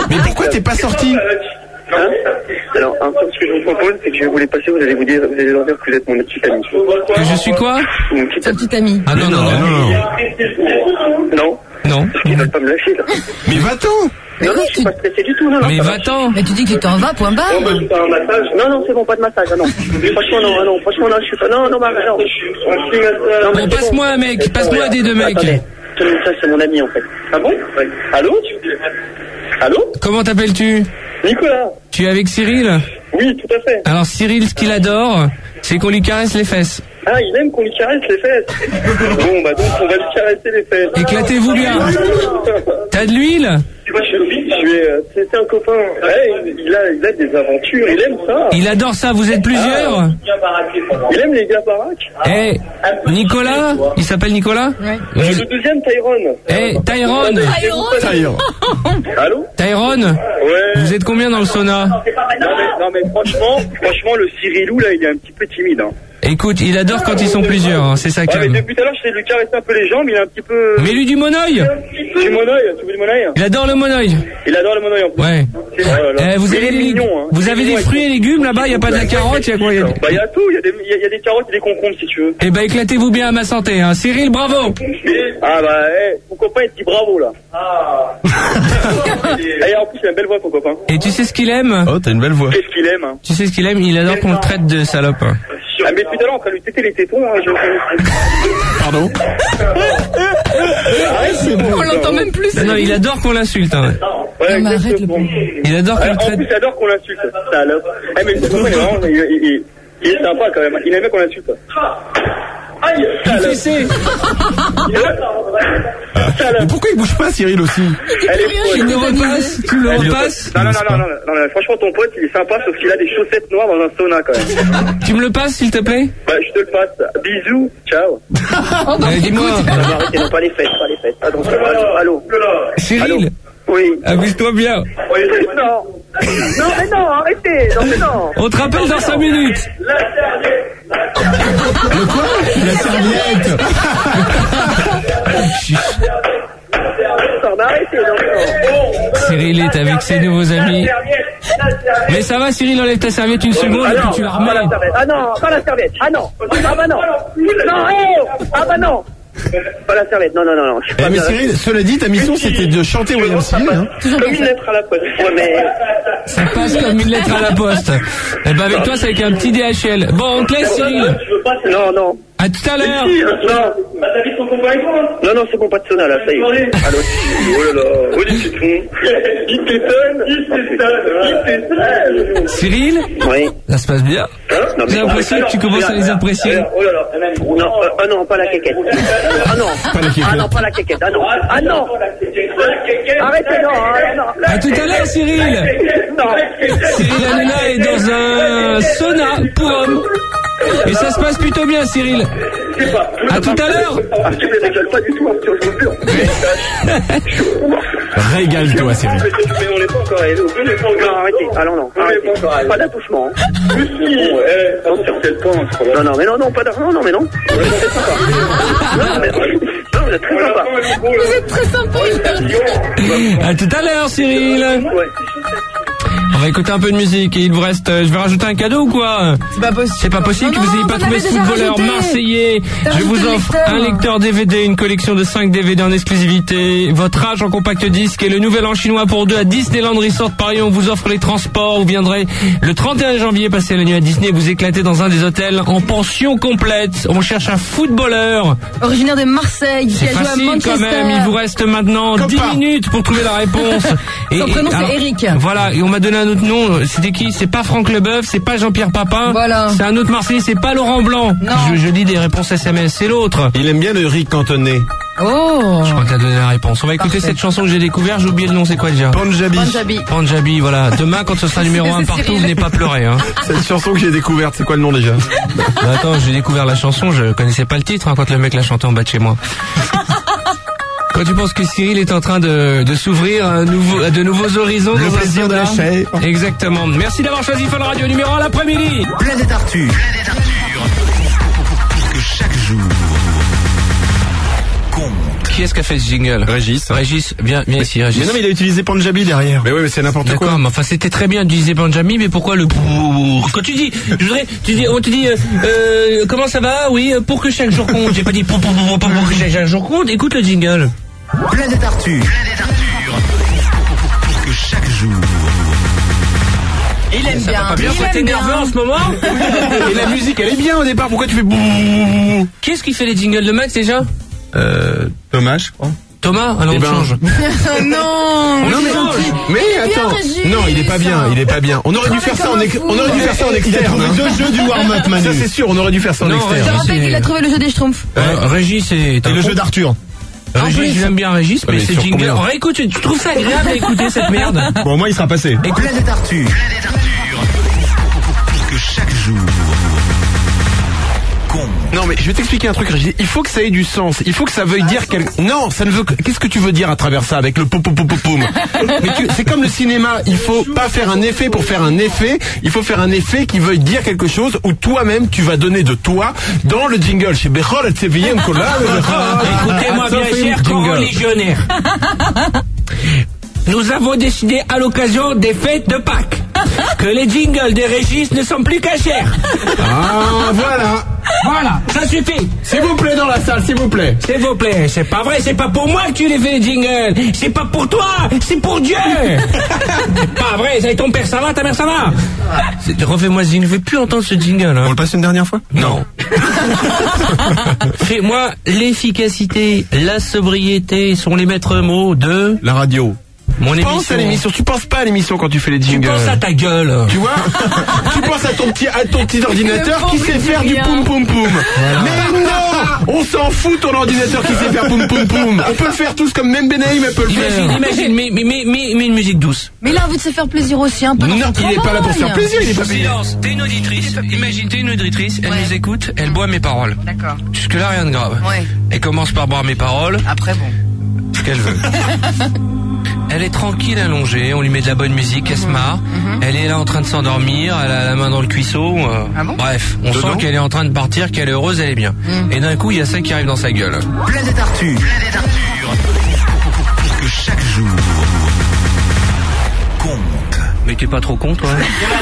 pourquoi t'es pas sorti? Hein? Alors, un truc que je vous propose, c'est que je vais vous les passer, vous allez vous dire, vous allez leur dire que vous êtes mon petit ami. Que je suis quoi? Mon petit Ton petit ami. Ah non, non, non, non. Non? Non. Parce qu'ils veulent pas me lâcher, là. Mais va-t'en! Non, non, je suis pas stressé du tout, non, non. Mais va-t'en. Mais tu dis que tu t'en vas, point barre. Non, bah, je fais un massage. Non, non, c'est bon, pas de massage, ah non. Franchement, non, ah non, franchement, non, je suis pas, non, non, bah, non. Non, Bon, passe-moi un mec, passe-moi des deux mecs. Attendez, ça, c'est mon ami, en fait. Ah bon? Ouais. Allô? Allô? Comment t'appelles-tu? Nicolas. Tu es avec Cyril? Oui, tout à fait. Alors Cyril, ce qu'il adore, c'est qu'on lui caresse les fesses. Ah, il aime qu'on lui caresse les fesses. Bon, bah donc, on va lui caresser les fesses. Éclatez-vous bien. T'as de l'huile? Moi, je suis, je suis, euh, c'est c'est un copain. Ouais, il a, il a des aventures, il aime ça. Il adore ça, vous êtes plusieurs? Il aime les gars baraques. Eh, Nicolas? Il s'appelle Nicolas? Ouais. Euh, le deuxième, Tyrone. Eh, Tyrone? Tyrone. Allô? Tyrone? Ouais. Vous êtes combien dans le sauna? Non mais, non mais franchement, franchement, le Cyrilou, là, il est un petit peu timide, hein. Écoute, il adore quand ils sont plusieurs, hein, c'est ça Ouais, calme. mais depuis tout à l'heure, j'essaie de lui caresser un peu les jambes, il est un petit peu... Mais lui du monoeil? Du monoeil, tu veux du monoeil? Il adore le monoeil. Il adore le monoeil en plus. Ouais. C'est vrai, là. Eh, vous Mais avez, il est des, mignon, hein. vous avez des fruits et légumes là-bas, il n'y a pas de la carotte, il y a quoi? Y a... Bah, il y a tout, il y, a des- il y a- il y a des carottes et des concombres si tu veux. Eh ben, éclatez-vous bien à ma santé, hein. Cyril, bravo. Ah bah, eh, ton copain, il te dit bravo, là. Ah. Et en plus, il a une belle voix, ton copain. Et tu sais ce qu'il aime? Oh, t'as une belle voix. Qu'est-ce qu'il aime, hein? Tu sais ce qu'il aime? Il adore qu'on le traite de salope. Ah, mais depuis tout à l'heure, on va lui téter les tétons, hein, je... Pardon? Arrête, c'est bon. On l'entend même plus. Non, il adore qu'on l'insulte, hein. Ouais, Non, mais arrête, exactement. Il adore qu'on Euh, le en traite. plus, il adore qu'on l'insulte, salope. Eh, mais ton copain, il est vraiment, il, il, il, il est sympa quand même. Il aime bien qu'on l'insulte. Aïe, salope. Fessé. Mais pourquoi il bouge pas, Cyril aussi? Elle est folle. Tu le repasses? Tu le repasses? Non, non, non, non, non, non, non, franchement, ton pote, il est sympa, sauf qu'il a des chaussettes noires dans un sauna, quand même. Tu me le passes, s'il te plaît? Bah, je te le passe. Bisous, ciao. Eh, dis-moi. Non, mais arrêtez, non, pas les fesses, pas les fesses. Ah, donc, allô, allô. Cyril, Oui. amuse-toi bien. Oui, non. Non, mais non, arrêtez. Non, mais non. On te rappelle dans cinq minutes. Le quoi? La serviette. Non, mais arrêtez, non, mais non. Cyril est avec ses nouveaux amis. Mais ça va, Cyril, enlève ta serviette une seconde Ah et non, puis tu la pas la remets. serviette. Ah non, pas la serviette. Ah non. Ah bah non. Non, eh. Ah bah non. Pas la serviette. Non, non, non, non. Je suis Eh, pas mais bien. Cyril, cela dit, ta mission c'était de chanter William Cyril, hein. Comme une lettre à la poste. Ouais, mais... Ça passe comme une lettre à la poste. Et ben avec toi, c'est avec un petit D H L. Bon, on te laisse, Cyril. Non, non. À tout à l'heure. Non. Non, non, c'est bon, pas de sauna, là, ça y est. Allô. Oh là là. Oh, les tétons. Il t'étonne. Il t'étonne. Il t'étonne. Cyril, Oui. ça se passe bien. Hein? Non, J'ai l'impression que tu commences à les apprécier. Oh là là. Non, euh, ah non, pas la quéquette. Ah non. Pas la quéquette. Ah non, pas la quéquette. Ah non. Ah non. Arrêtez, non. ah, non. À tout à l'heure, Cyril. Non. Cyril Hanouna est dans un sauna pour hommes. Et ça se passe plutôt bien, Cyril. À tout à l'heure. Ah, tu me régales pas du tout, Arthur, je vous jure. Régale-toi, Cyril. Mais on n'est pas encore arrivé. On n'est pas encore arrêté. Allons, non. Arrêtez. Pas d'attouchement. Mais si. Attention. Non, non, mais non, non, pas d'attouchement. Non, non, mais non. Vous êtes sympa. Non, non, mais non, vous êtes très sympa. Vous êtes très sympa. À tout à l'heure, Cyril. Ouais. On va écouter un peu de musique et il vous reste. Je vais rajouter un cadeau ou quoi? C'est pas possible. C'est pas possible Non, que vous non, ayez pas vous trouvé l'avez ce déjà footballeur rajouté. marseillais. T'as Je vous rajouté offre le lecteur. un lecteur D V D, une collection de cinq D V D en exclusivité, votre âge en compact disque et le nouvel an chinois pour deux à Disneyland Resort Paris. On vous offre les transports. Vous viendrez le trente et un janvier passer la nuit à Disney. Vous éclatez dans un des hôtels en pension complète. On cherche un footballeur. Originaire de Marseille, qui C'est a joué à facile Manchester. quand même. Il vous reste maintenant Copain. dix minutes pour trouver la réponse. Son prénom, c'est alors, Eric. Voilà, et on m'a donné un autre nom. C'était qui? C'est pas Franck Leboeuf, c'est pas Jean-Pierre Papin. Voilà. C'est un autre Marseillais, c'est pas Laurent Blanc. Non. Je, je dis des réponses S M S, c'est l'autre. Il aime bien le riz cantonné. Oh. Je crois que t'as donné la réponse. On va écouter Parfait. cette chanson que j'ai découverte. J'ai oublié le nom, c'est quoi déjà? Punjabi. Punjabi. Punjabi, voilà. Demain, quand ce sera numéro un C'est partout, Cyril. venez pas pleurer, hein. Cette chanson que j'ai découverte, c'est quoi le nom déjà? Bah, attends, j'ai découvert la chanson, je connaissais pas le titre hein, quand le mec l'a chanté en bas de chez moi. Quand tu penses que Cyril est en train de, de s'ouvrir un nouveau, à de nouveaux horizons Le dans un plaisir de la sauna. chair. Exactement. Merci d'avoir choisi Fun Radio numéro un l'après-midi. Planète Arthur. Planète Arthur. Pour que chaque jour compte. Qui est-ce qui a fait ce jingle? Régis. Régis, viens, viens ici, Régis. Mais non, mais il a utilisé Panjabi derrière. Mais oui, mais c'est n'importe quoi. D'accord, mais enfin c'était très bien d'utiliser Panjabi, mais pourquoi le pour? Quand tu dis, je voudrais, tu dis, on te dit, euh, euh, comment ça va? Oui, pour que chaque jour compte. J'ai pas dit pour, pour, pour, pour, pour que chaque jour compte. Écoute le jingle. Planète Arthur. Planète Arthur. Pour que chaque jour. Il aime ça bien. Va pas bien, il ça t'es nerveux en ce moment. Et la musique, elle est bien au départ. Pourquoi tu fais bouh? Qui est-ce qui fait les jingles de Max déjà? Euh, Thomas, je crois. Thomas, alors eh ben, on change. non, non mais, mais attends, non, il est pas bien, il est pas bien. On aurait dû faire ça en ex- on aurait dû faire ça en externe. Il a trouvé deux jeux du warm-up, Manu. Ça c'est sûr, on aurait dû faire ça en Non, externe. Je te rappelle qu'il a trouvé le jeu des Schtroumpfs. Euh, Régis et, et le jeu d'Arthur. Régis, j'aime bien Régis, mais, mais c'est jingle. On réécoute, tu trouves ça agréable à écouter cette merde? Bon, moi il sera passé. Et Planète Arthur. Planète Arthur. Pour que chaque jour. Non mais je vais t'expliquer un truc, Régis. Il faut que ça ait du sens. Il faut que ça veuille dire quelque... Non, ça ne veut. Qu'est-ce que tu veux dire à travers ça avec le pom pom pom pom pom? Mais tu... c'est comme le cinéma. Il faut pas faire un effet pour faire un effet. Il faut faire un effet qui veuille dire quelque chose où toi-même tu vas donner de toi dans le jingle. Chez Bechol et Tseviyen Kola. Écoutez-moi bien, cher corps légionnaire. Nous avons décidé à l'occasion des fêtes de Pâques que les jingles des Régis ne sont plus cachers. Ah, voilà. Voilà, ça suffit. S'il vous plaît dans la salle, s'il vous plaît. S'il vous plaît, c'est pas vrai, c'est pas pour moi que tu les fais les jingles. C'est pas pour toi, c'est pour Dieu. C'est pas vrai, ça, ton père ça va, ta mère ça va. Refais-moi ce jingle, je veux plus entendre ce jingle. Hein. On le passe une dernière fois? Non. Fais-moi l'efficacité, la sobriété sont les maîtres mots de... La radio. Mon tu émission. penses à l'émission, tu penses pas à l'émission quand tu fais les jingles. Tu penses à ta gueule. Tu vois? Tu penses à ton petit, à ton petit ordinateur qui sait faire du poum poum poum. Voilà. Mais non! On s'en fout ton ordinateur qui sait faire poum poum poum. On peut le faire tous comme même Benaïm, elle peut le faire. Imagine, imagine, mais, mais, mais, mais, mais une musique douce. Mais il a envie de se faire plaisir aussi un peu. Non, il est pas là pour se faire plaisir, il est pas payé. Silence, t'es une auditrice, imagine, t'es une auditrice, elle ouais. nous écoute, elle boit mes paroles. D'accord. Jusque là, rien de grave. Ouais. Elle commence par boire mes paroles. Après, bon. Ce qu'elle veut. Elle est tranquille allongée, on lui met de la bonne musique, elle se marre. Mm-hmm. Elle est là en train de s'endormir, elle a la main dans le cuisseau. Euh, ah bon bref, on Dedans. sent qu'elle est en train de partir, qu'elle est heureuse, elle est bien. Mm. Et d'un coup, il y a ça qui arrive dans sa gueule. Planète Arthur. Planète Arthur. Pour que chaque jour compte. Mais t'es pas trop con, toi?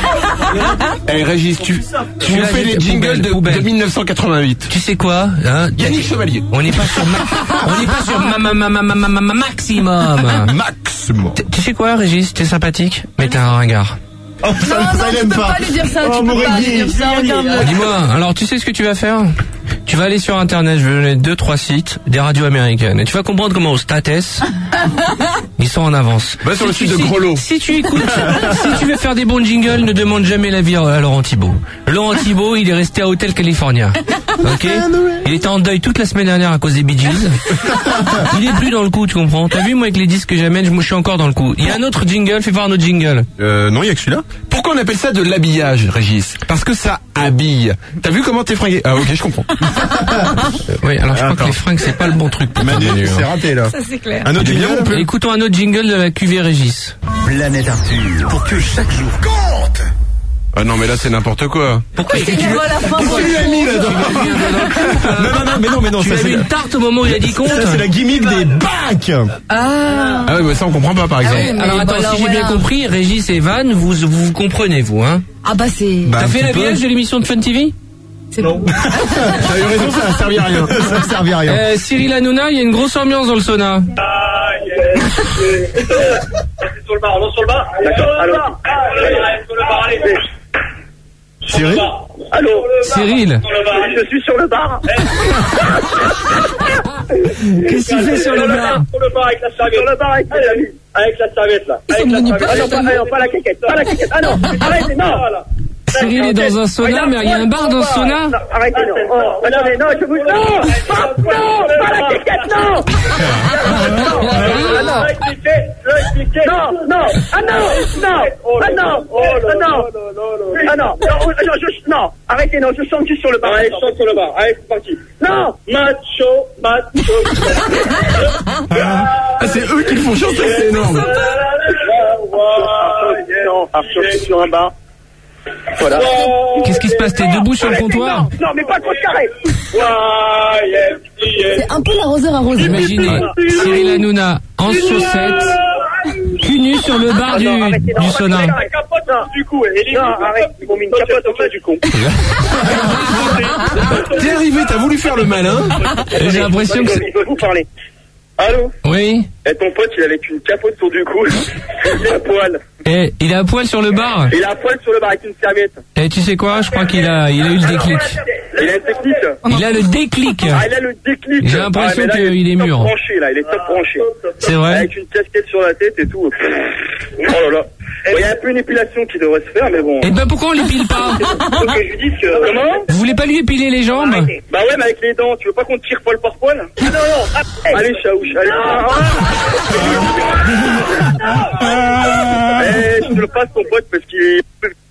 Eh hey, Régis, tu, tu nous fais les jingles de, de mille neuf cent quatre-vingt-huit. Tu sais quoi, hein? Yannick Chevalier. On n'est pas sur ma, on n'est pas sur ma, ma, ma, ma, ma, ma, ma, maximum. Maximum. Tu sais quoi, Régis? T'es sympathique, mais t'es un ringard. Oh, ça, non, ça, non, tu peux pas. pas lui dire ça, oh, tu peux pas lui dire ça, regarde-le. Dis-moi, alors tu sais ce que tu vas faire? Tu vas aller sur internet, je vais donner deux, trois sites, des radios américaines, et tu vas comprendre comment au States, ils sont en avance. Va sur si le site tu, de Grelot. Si, si tu écoutes, si tu veux faire des bons jingles, ne demande jamais l'avis à Laurent Thibault. Laurent Thibault, il est resté à Hotel California. Ok? Il était en deuil toute la semaine dernière à cause des Bee Gees. Il est plus dans le coup, tu comprends? T'as vu, moi, avec les disques que j'amène, je suis encore dans le coup. Il y a un autre jingle, fais voir un autre jingle. Euh, non, il y a que celui-là. Pourquoi on appelle ça de l'habillage, Régis? Parce que ça habille. T'as vu comment t'es fringué? Ah, ok, je comprends. Oui, alors je crois que les fringues, c'est pas le bon truc pour Manu, c'est raté, là. Ça, c'est clair. Un autre jingle? Écoutons un autre jingle de la Q V Régis. Planète Arthur. Pour que chaque jour compte. Ah non, mais là, c'est n'importe quoi. Pourquoi il tu vois la fin tu lui as mis là-dedans? Non, non, non, mais non, mais non. Tu ça, c'est une tarte au moment où il a dit compte. Ça, c'est la gimmick des bacs. Ah. Ah oui, mais ça, on comprend pas, par exemple. Ah oui, alors, attends, voilà, si j'ai voilà. bien compris, Régis et Van, vous, vous, vous comprenez, vous, hein? Ah bah c'est... Bah, T'as fait l'habillage peu. de l'émission de Fun T V? C'est bon. T'as eu raison, ça n'a servi à rien. Ça n'a servi à rien. Euh, Cyril Hanouna, il y a une grosse ambiance dans le sauna. Ah, yes. Sur le bar, non, sur le bar. D'accord, allô. Sur le bar, allez. Cyril? Allô. Cyril. Je suis sur le bar. Qu'est-ce qu'il fait sur le bar? Sur le bar avec la serviette. Sur le bar avec la serviette. Avec la serviette, là. Ils sont Avec la venus serviette. Ah non, pas, non, pas la quéquette. Pas la quéquette. Ah non, arrêtez, non. Cyril est dans un sauna, mais il y a un bar dans ce sauna? Non, arrêtez, non. Oh, attendez, non, je vous... Non. Ah, non, pas la quéquette, non. Ah non. Non, non. Ah non, non. Ah non. Ah non. Ah non. Non, je, non. Arrêtez, non, je chante juste sur le bar. Allez, je chante sur le bar. Allez, c'est parti. Non. Macho, macho. Ah, c'est eux qui le font chanter, c'est énorme. Non, Arthur, je suis sur un bar. Voilà. Qu'est-ce qui se passe? T'es debout sur le comptoir? Non, non, mais pas trop de carré. Ouais, C'est un peu l'arroseur arrosé. Imaginez Cyril Hanouna en chaussettes, cul nu sur le bar du, du sauna. Du coup, non, arrête, ils m'ont mis une capote au du con. T'es arrivé, t'as voulu faire le malin. J'ai l'impression que c'est... Il faut vous parler. Allô? Oui. Et ton pote, il avait une capote sur du cou. Il a poil. Et il a un poil sur le bar. Il a un poil sur le bar avec une serviette. Et tu sais quoi? Je crois qu'il a, il a eu le déclic. Il a une technique. Il a le déclic. Ah, il a le déclic. J'ai l'impression ah, qu'il est mûr. Il est top branché, là. Il est top branché. C'est vrai? Avec une casquette sur la tête et tout. Oh là là. Il y a un peu une épilation qui devrait se faire, mais bon. Et ben pourquoi on l'épile pas? Faut que je lui dise que... Comment? Vous voulez pas lui épiler les jambes? Bah ouais, mais avec les dents, tu veux pas qu'on te tire poil par poil? Ah non, non. Allez, chaouche, allez. Eh, je te le passe ton pote parce qu'il est...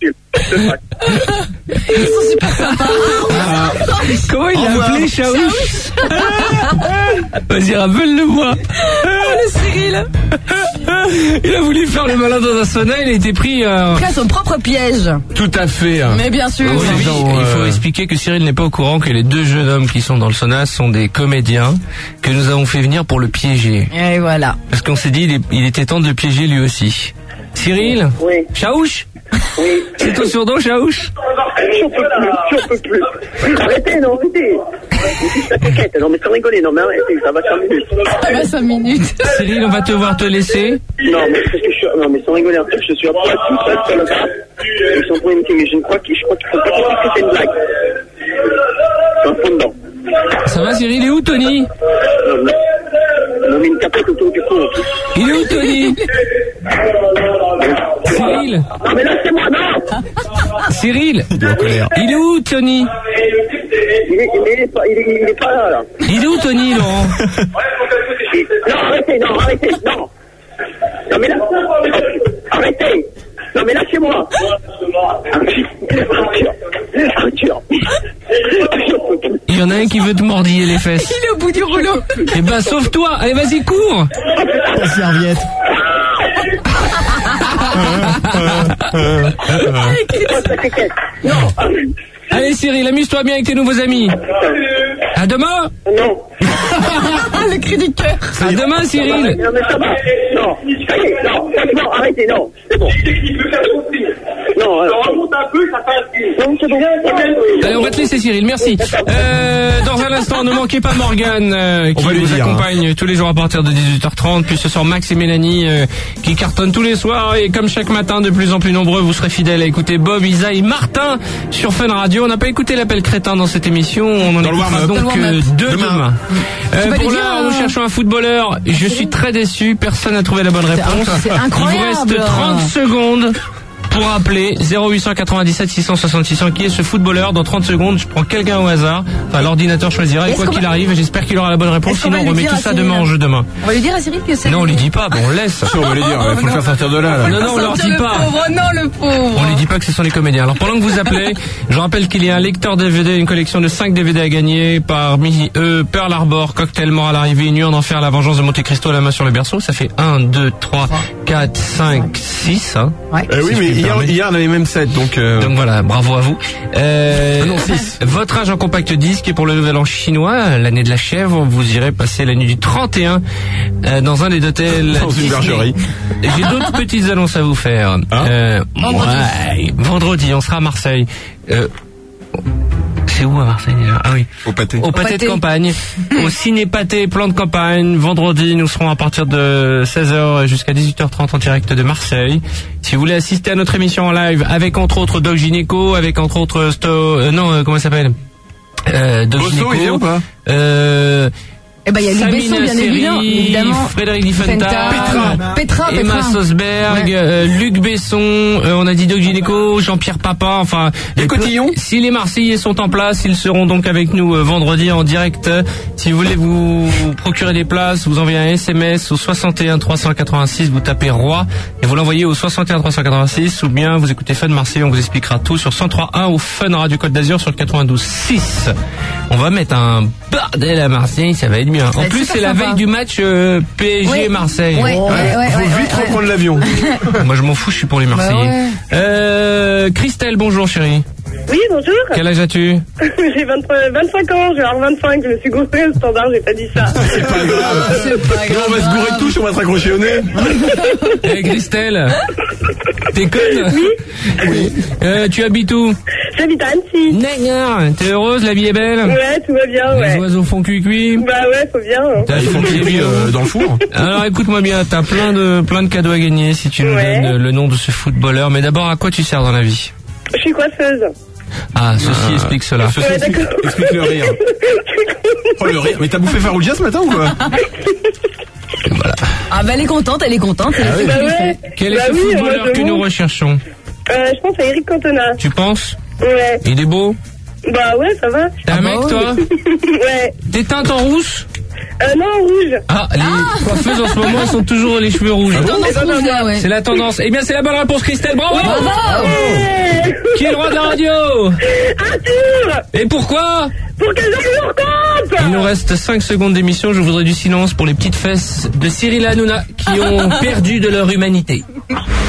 Ils sont super sympas. Comment il a appelé Chaouche? Vas-y, rappelle-le-moi. Oh, le Cyril. Il a voulu faire le malin dans un sauna, il a été pris... Euh... Pris à son propre piège. Tout à fait. Mais bien sûr. Oui, oui, il faut expliquer que Cyril n'est pas au courant que les deux jeunes hommes qui sont dans le sauna sont des comédiens que nous avons fait venir pour le piéger. Et voilà. Parce qu'on s'est dit il, est, il était temps de le piéger lui aussi. Cyril? Oui. Chaouche? Oui. C'est ton surnom, Chaouche? J'en peux plus, j'en peux plus. Arrêtez, non, arrêtez. La coquette, non mais sans rigoler, non mais arrêtez, ça va cinq minutes. Ça va cinq minutes. Cyril, on va te voir te laisser. Non mais parce que je suis, non mais sans rigoler, en fait, je suis à poil tout seul sur le bar. Ils sont en train de me dire, mais je crois qu'ils, je crois qu'ils font pas comprendre que c'est une blague. C'est un fond dedans. Ça va, Cyril? Il est où, Tony? Non, non. On m'a mis une capote autour du cou en plus. Il est où, Tony? Cyril? Non mais lâchez-moi, non. Cyril? Il est où, Tony? Il est, il est pas, il est, il est pas là, là. Il est où, Tony, Laurent? Non, arrêtez, non, arrêtez, non. Non mais là, arrêtez. Non mais lâchez-moi. Arthur, Arthur. Il y en a un qui veut te mordiller les fesses. Il est au bout du rouleau. Eh ben, sauve-toi. Allez, vas-y, cours. Ta serviette. Allez, Cyril, amuse-toi bien avec tes nouveaux amis. À demain. Non. Le cri du cœur. À demain, Cyril. Non mais ça va. Non, ça y est, non, non, arrêtez, non. C'est bon. Non, remonte un peu, ça passe. Non, c'est bon. Allez, on va te laisser, Cyril, merci. Euh, dans un instant, ne manquez pas Morgane, euh, qui vous dire, accompagne hein. tous les jours à partir de dix-huit heures trente. Puis ce soir, Max et Mélanie, euh, qui cartonnent tous les soirs. Et comme chaque matin, de plus en plus nombreux, vous serez fidèles à écouter Bob, Isa et Martin sur Fun Radio. On n'a pas écouté l'appel crétin dans cette émission. On en écoutera donc euh, deux demain. demain. Euh, pour l'heure, nous cherchons un footballeur. Je suis très déçu. Personne n'a trouvé la bonne réponse. C'est incroyable. Il vous reste trente secondes. Pour appeler zéro huit cent quatre-vingt-dix-sept six cent soixante-six qui est ce footballeur. Dans trente secondes, je prends quelqu'un au hasard. Enfin, l'ordinateur choisira et quoi qu'il arrive, j'espère qu'il aura la bonne réponse. Sinon, on remet tout ça demain en jeu demain. On va lui dire à Cyril que c'est... Non, on lui dit pas, bon, on laisse. On va lui dire, il faut le faire sortir de là. là. Non, non, on leur dit pas. Pauvre, non, le pauvre. On lui dit pas que ce sont les comédiens. Alors, pendant que vous appelez, je rappelle qu'il y a un lecteur D V D, une collection de cinq D V D à gagner. Parmi eux, Pearl Harbor, Cocktail Mort à l'arrivée, Une nuit en enfer, La vengeance de Monte Cristo, La main sur le berceau. Ça fait un, deux, trois, quatre, cinq, six, hein. Ouais. Euh, oui, mais hier, hier, on avait même sept, donc... Euh... Donc voilà, bravo à vous. Euh, ah non, six. Votre âge en compact disque est pour le nouvel an chinois, l'année de la chèvre. Vous irez passer la nuit du trente et un euh, dans un des hôtels... Dans une bergerie. J'ai d'autres petites annonces à vous faire. Hein euh, vendredi. Ouais, vendredi, on sera à Marseille. Euh, C'est où à Marseille déjà? Ah oui. Au pâté. Au pâté, pâté. de campagne. Au ciné pâté, plan de campagne. Vendredi, nous serons à partir de seize heures jusqu'à dix-huit heures trente en direct de Marseille. Si vous voulez assister à notre émission en live avec entre autres Doc Gynéco, avec entre autres Sto, euh, non, euh, comment ça s'appelle? Euh, Doc Gynéco. Il est ou pas? Euh, Eh ben, il y a Luc Besson, bien évidemment, évidemment. Frédéric Diffenta, Petra, Petra, Emma Petra. Sosberg, Ouais. euh, Luc Besson, euh, on a dit Doc Gynéco, Jean-Pierre Papin, enfin. Et Cotillon. Si les Marseillais sont en place, ils seront donc avec nous euh, vendredi en direct. Si vous voulez vous procurer des places, vous envoyez un S M S au soixante et un trois cent quatre-vingt-six, vous tapez Roi et vous l'envoyez au soixante et un trois cent quatre-vingt-six, ou bien vous écoutez Fun Marseille, on vous expliquera tout sur cent trois point un ou Fun Radio Côte d'Azur sur le quatre-vingt-douze six. On va mettre un bordel à Marseille, ça va être bien. En plus, c'est la veille du match euh, P S G Marseille. Ouais, ouais, ouais, faut ouais, vite ouais, reprendre l'avion. Moi, je m'en fous, je suis pour les Marseillais. Bah ouais. Euh, Christelle, bonjour chérie. Oui, bonjour. Quel âge as-tu? J'ai vingt, vingt-cinq ans, je vais avoir vingt-cinq, je me suis gourée au standard, j'ai pas dit ça. C'est pas grave. C'est pas grave. On va se gourer de touche, on va se raccrocher au nez. Eh Christelle, t'es conne? Oui. Oui. Euh, tu habites où? J'habite à Annecy. D'accord. T'es heureuse, la vie est belle? Ouais, tout va bien, Les ouais. oiseaux font cuit-cuit? Bah ouais, faut bien. Hein. T'as Ils font acheté des pipi vidéos. euh, dans le four. Alors écoute-moi bien, t'as plein de plein de cadeaux à gagner si tu nous Ouais. donnes le nom de ce footballeur. Mais d'abord, à quoi tu sers dans la vie? Je suis coiffeuse. Ah, ceci explique cela. Ceci Ouais, d'accord. explique le rire. Oh le rire. Mais t'as bouffé Farouja ce matin ou quoi? Ah bah elle est contente, elle est contente. Elle est Bah sécurisée. ouais. Quel est Bah ce oui, footballeur heureusement. que nous recherchons? Euh, je pense à Eric Cantona. Tu penses? Ouais. Il est beau? Bah ouais, ça va. T'es un Ah mec, bah toi? Ouais. T'es teinte en rousse? Euh, non, rouge. Ah, les coiffeuses en ce moment, elles sont toujours les cheveux rouges. Tendance rouge, là, ouais. C'est la tendance. Eh bien, c'est la bonne réponse, Christelle. Bravo! Bravo. Ouais. Qui est le roi de la radio? Arthur. Et pourquoi? Pour que j'aille leur compte. Il nous reste cinq secondes d'émission. Je voudrais du silence pour les petites fesses de Cyril Hanouna qui ont perdu de leur humanité.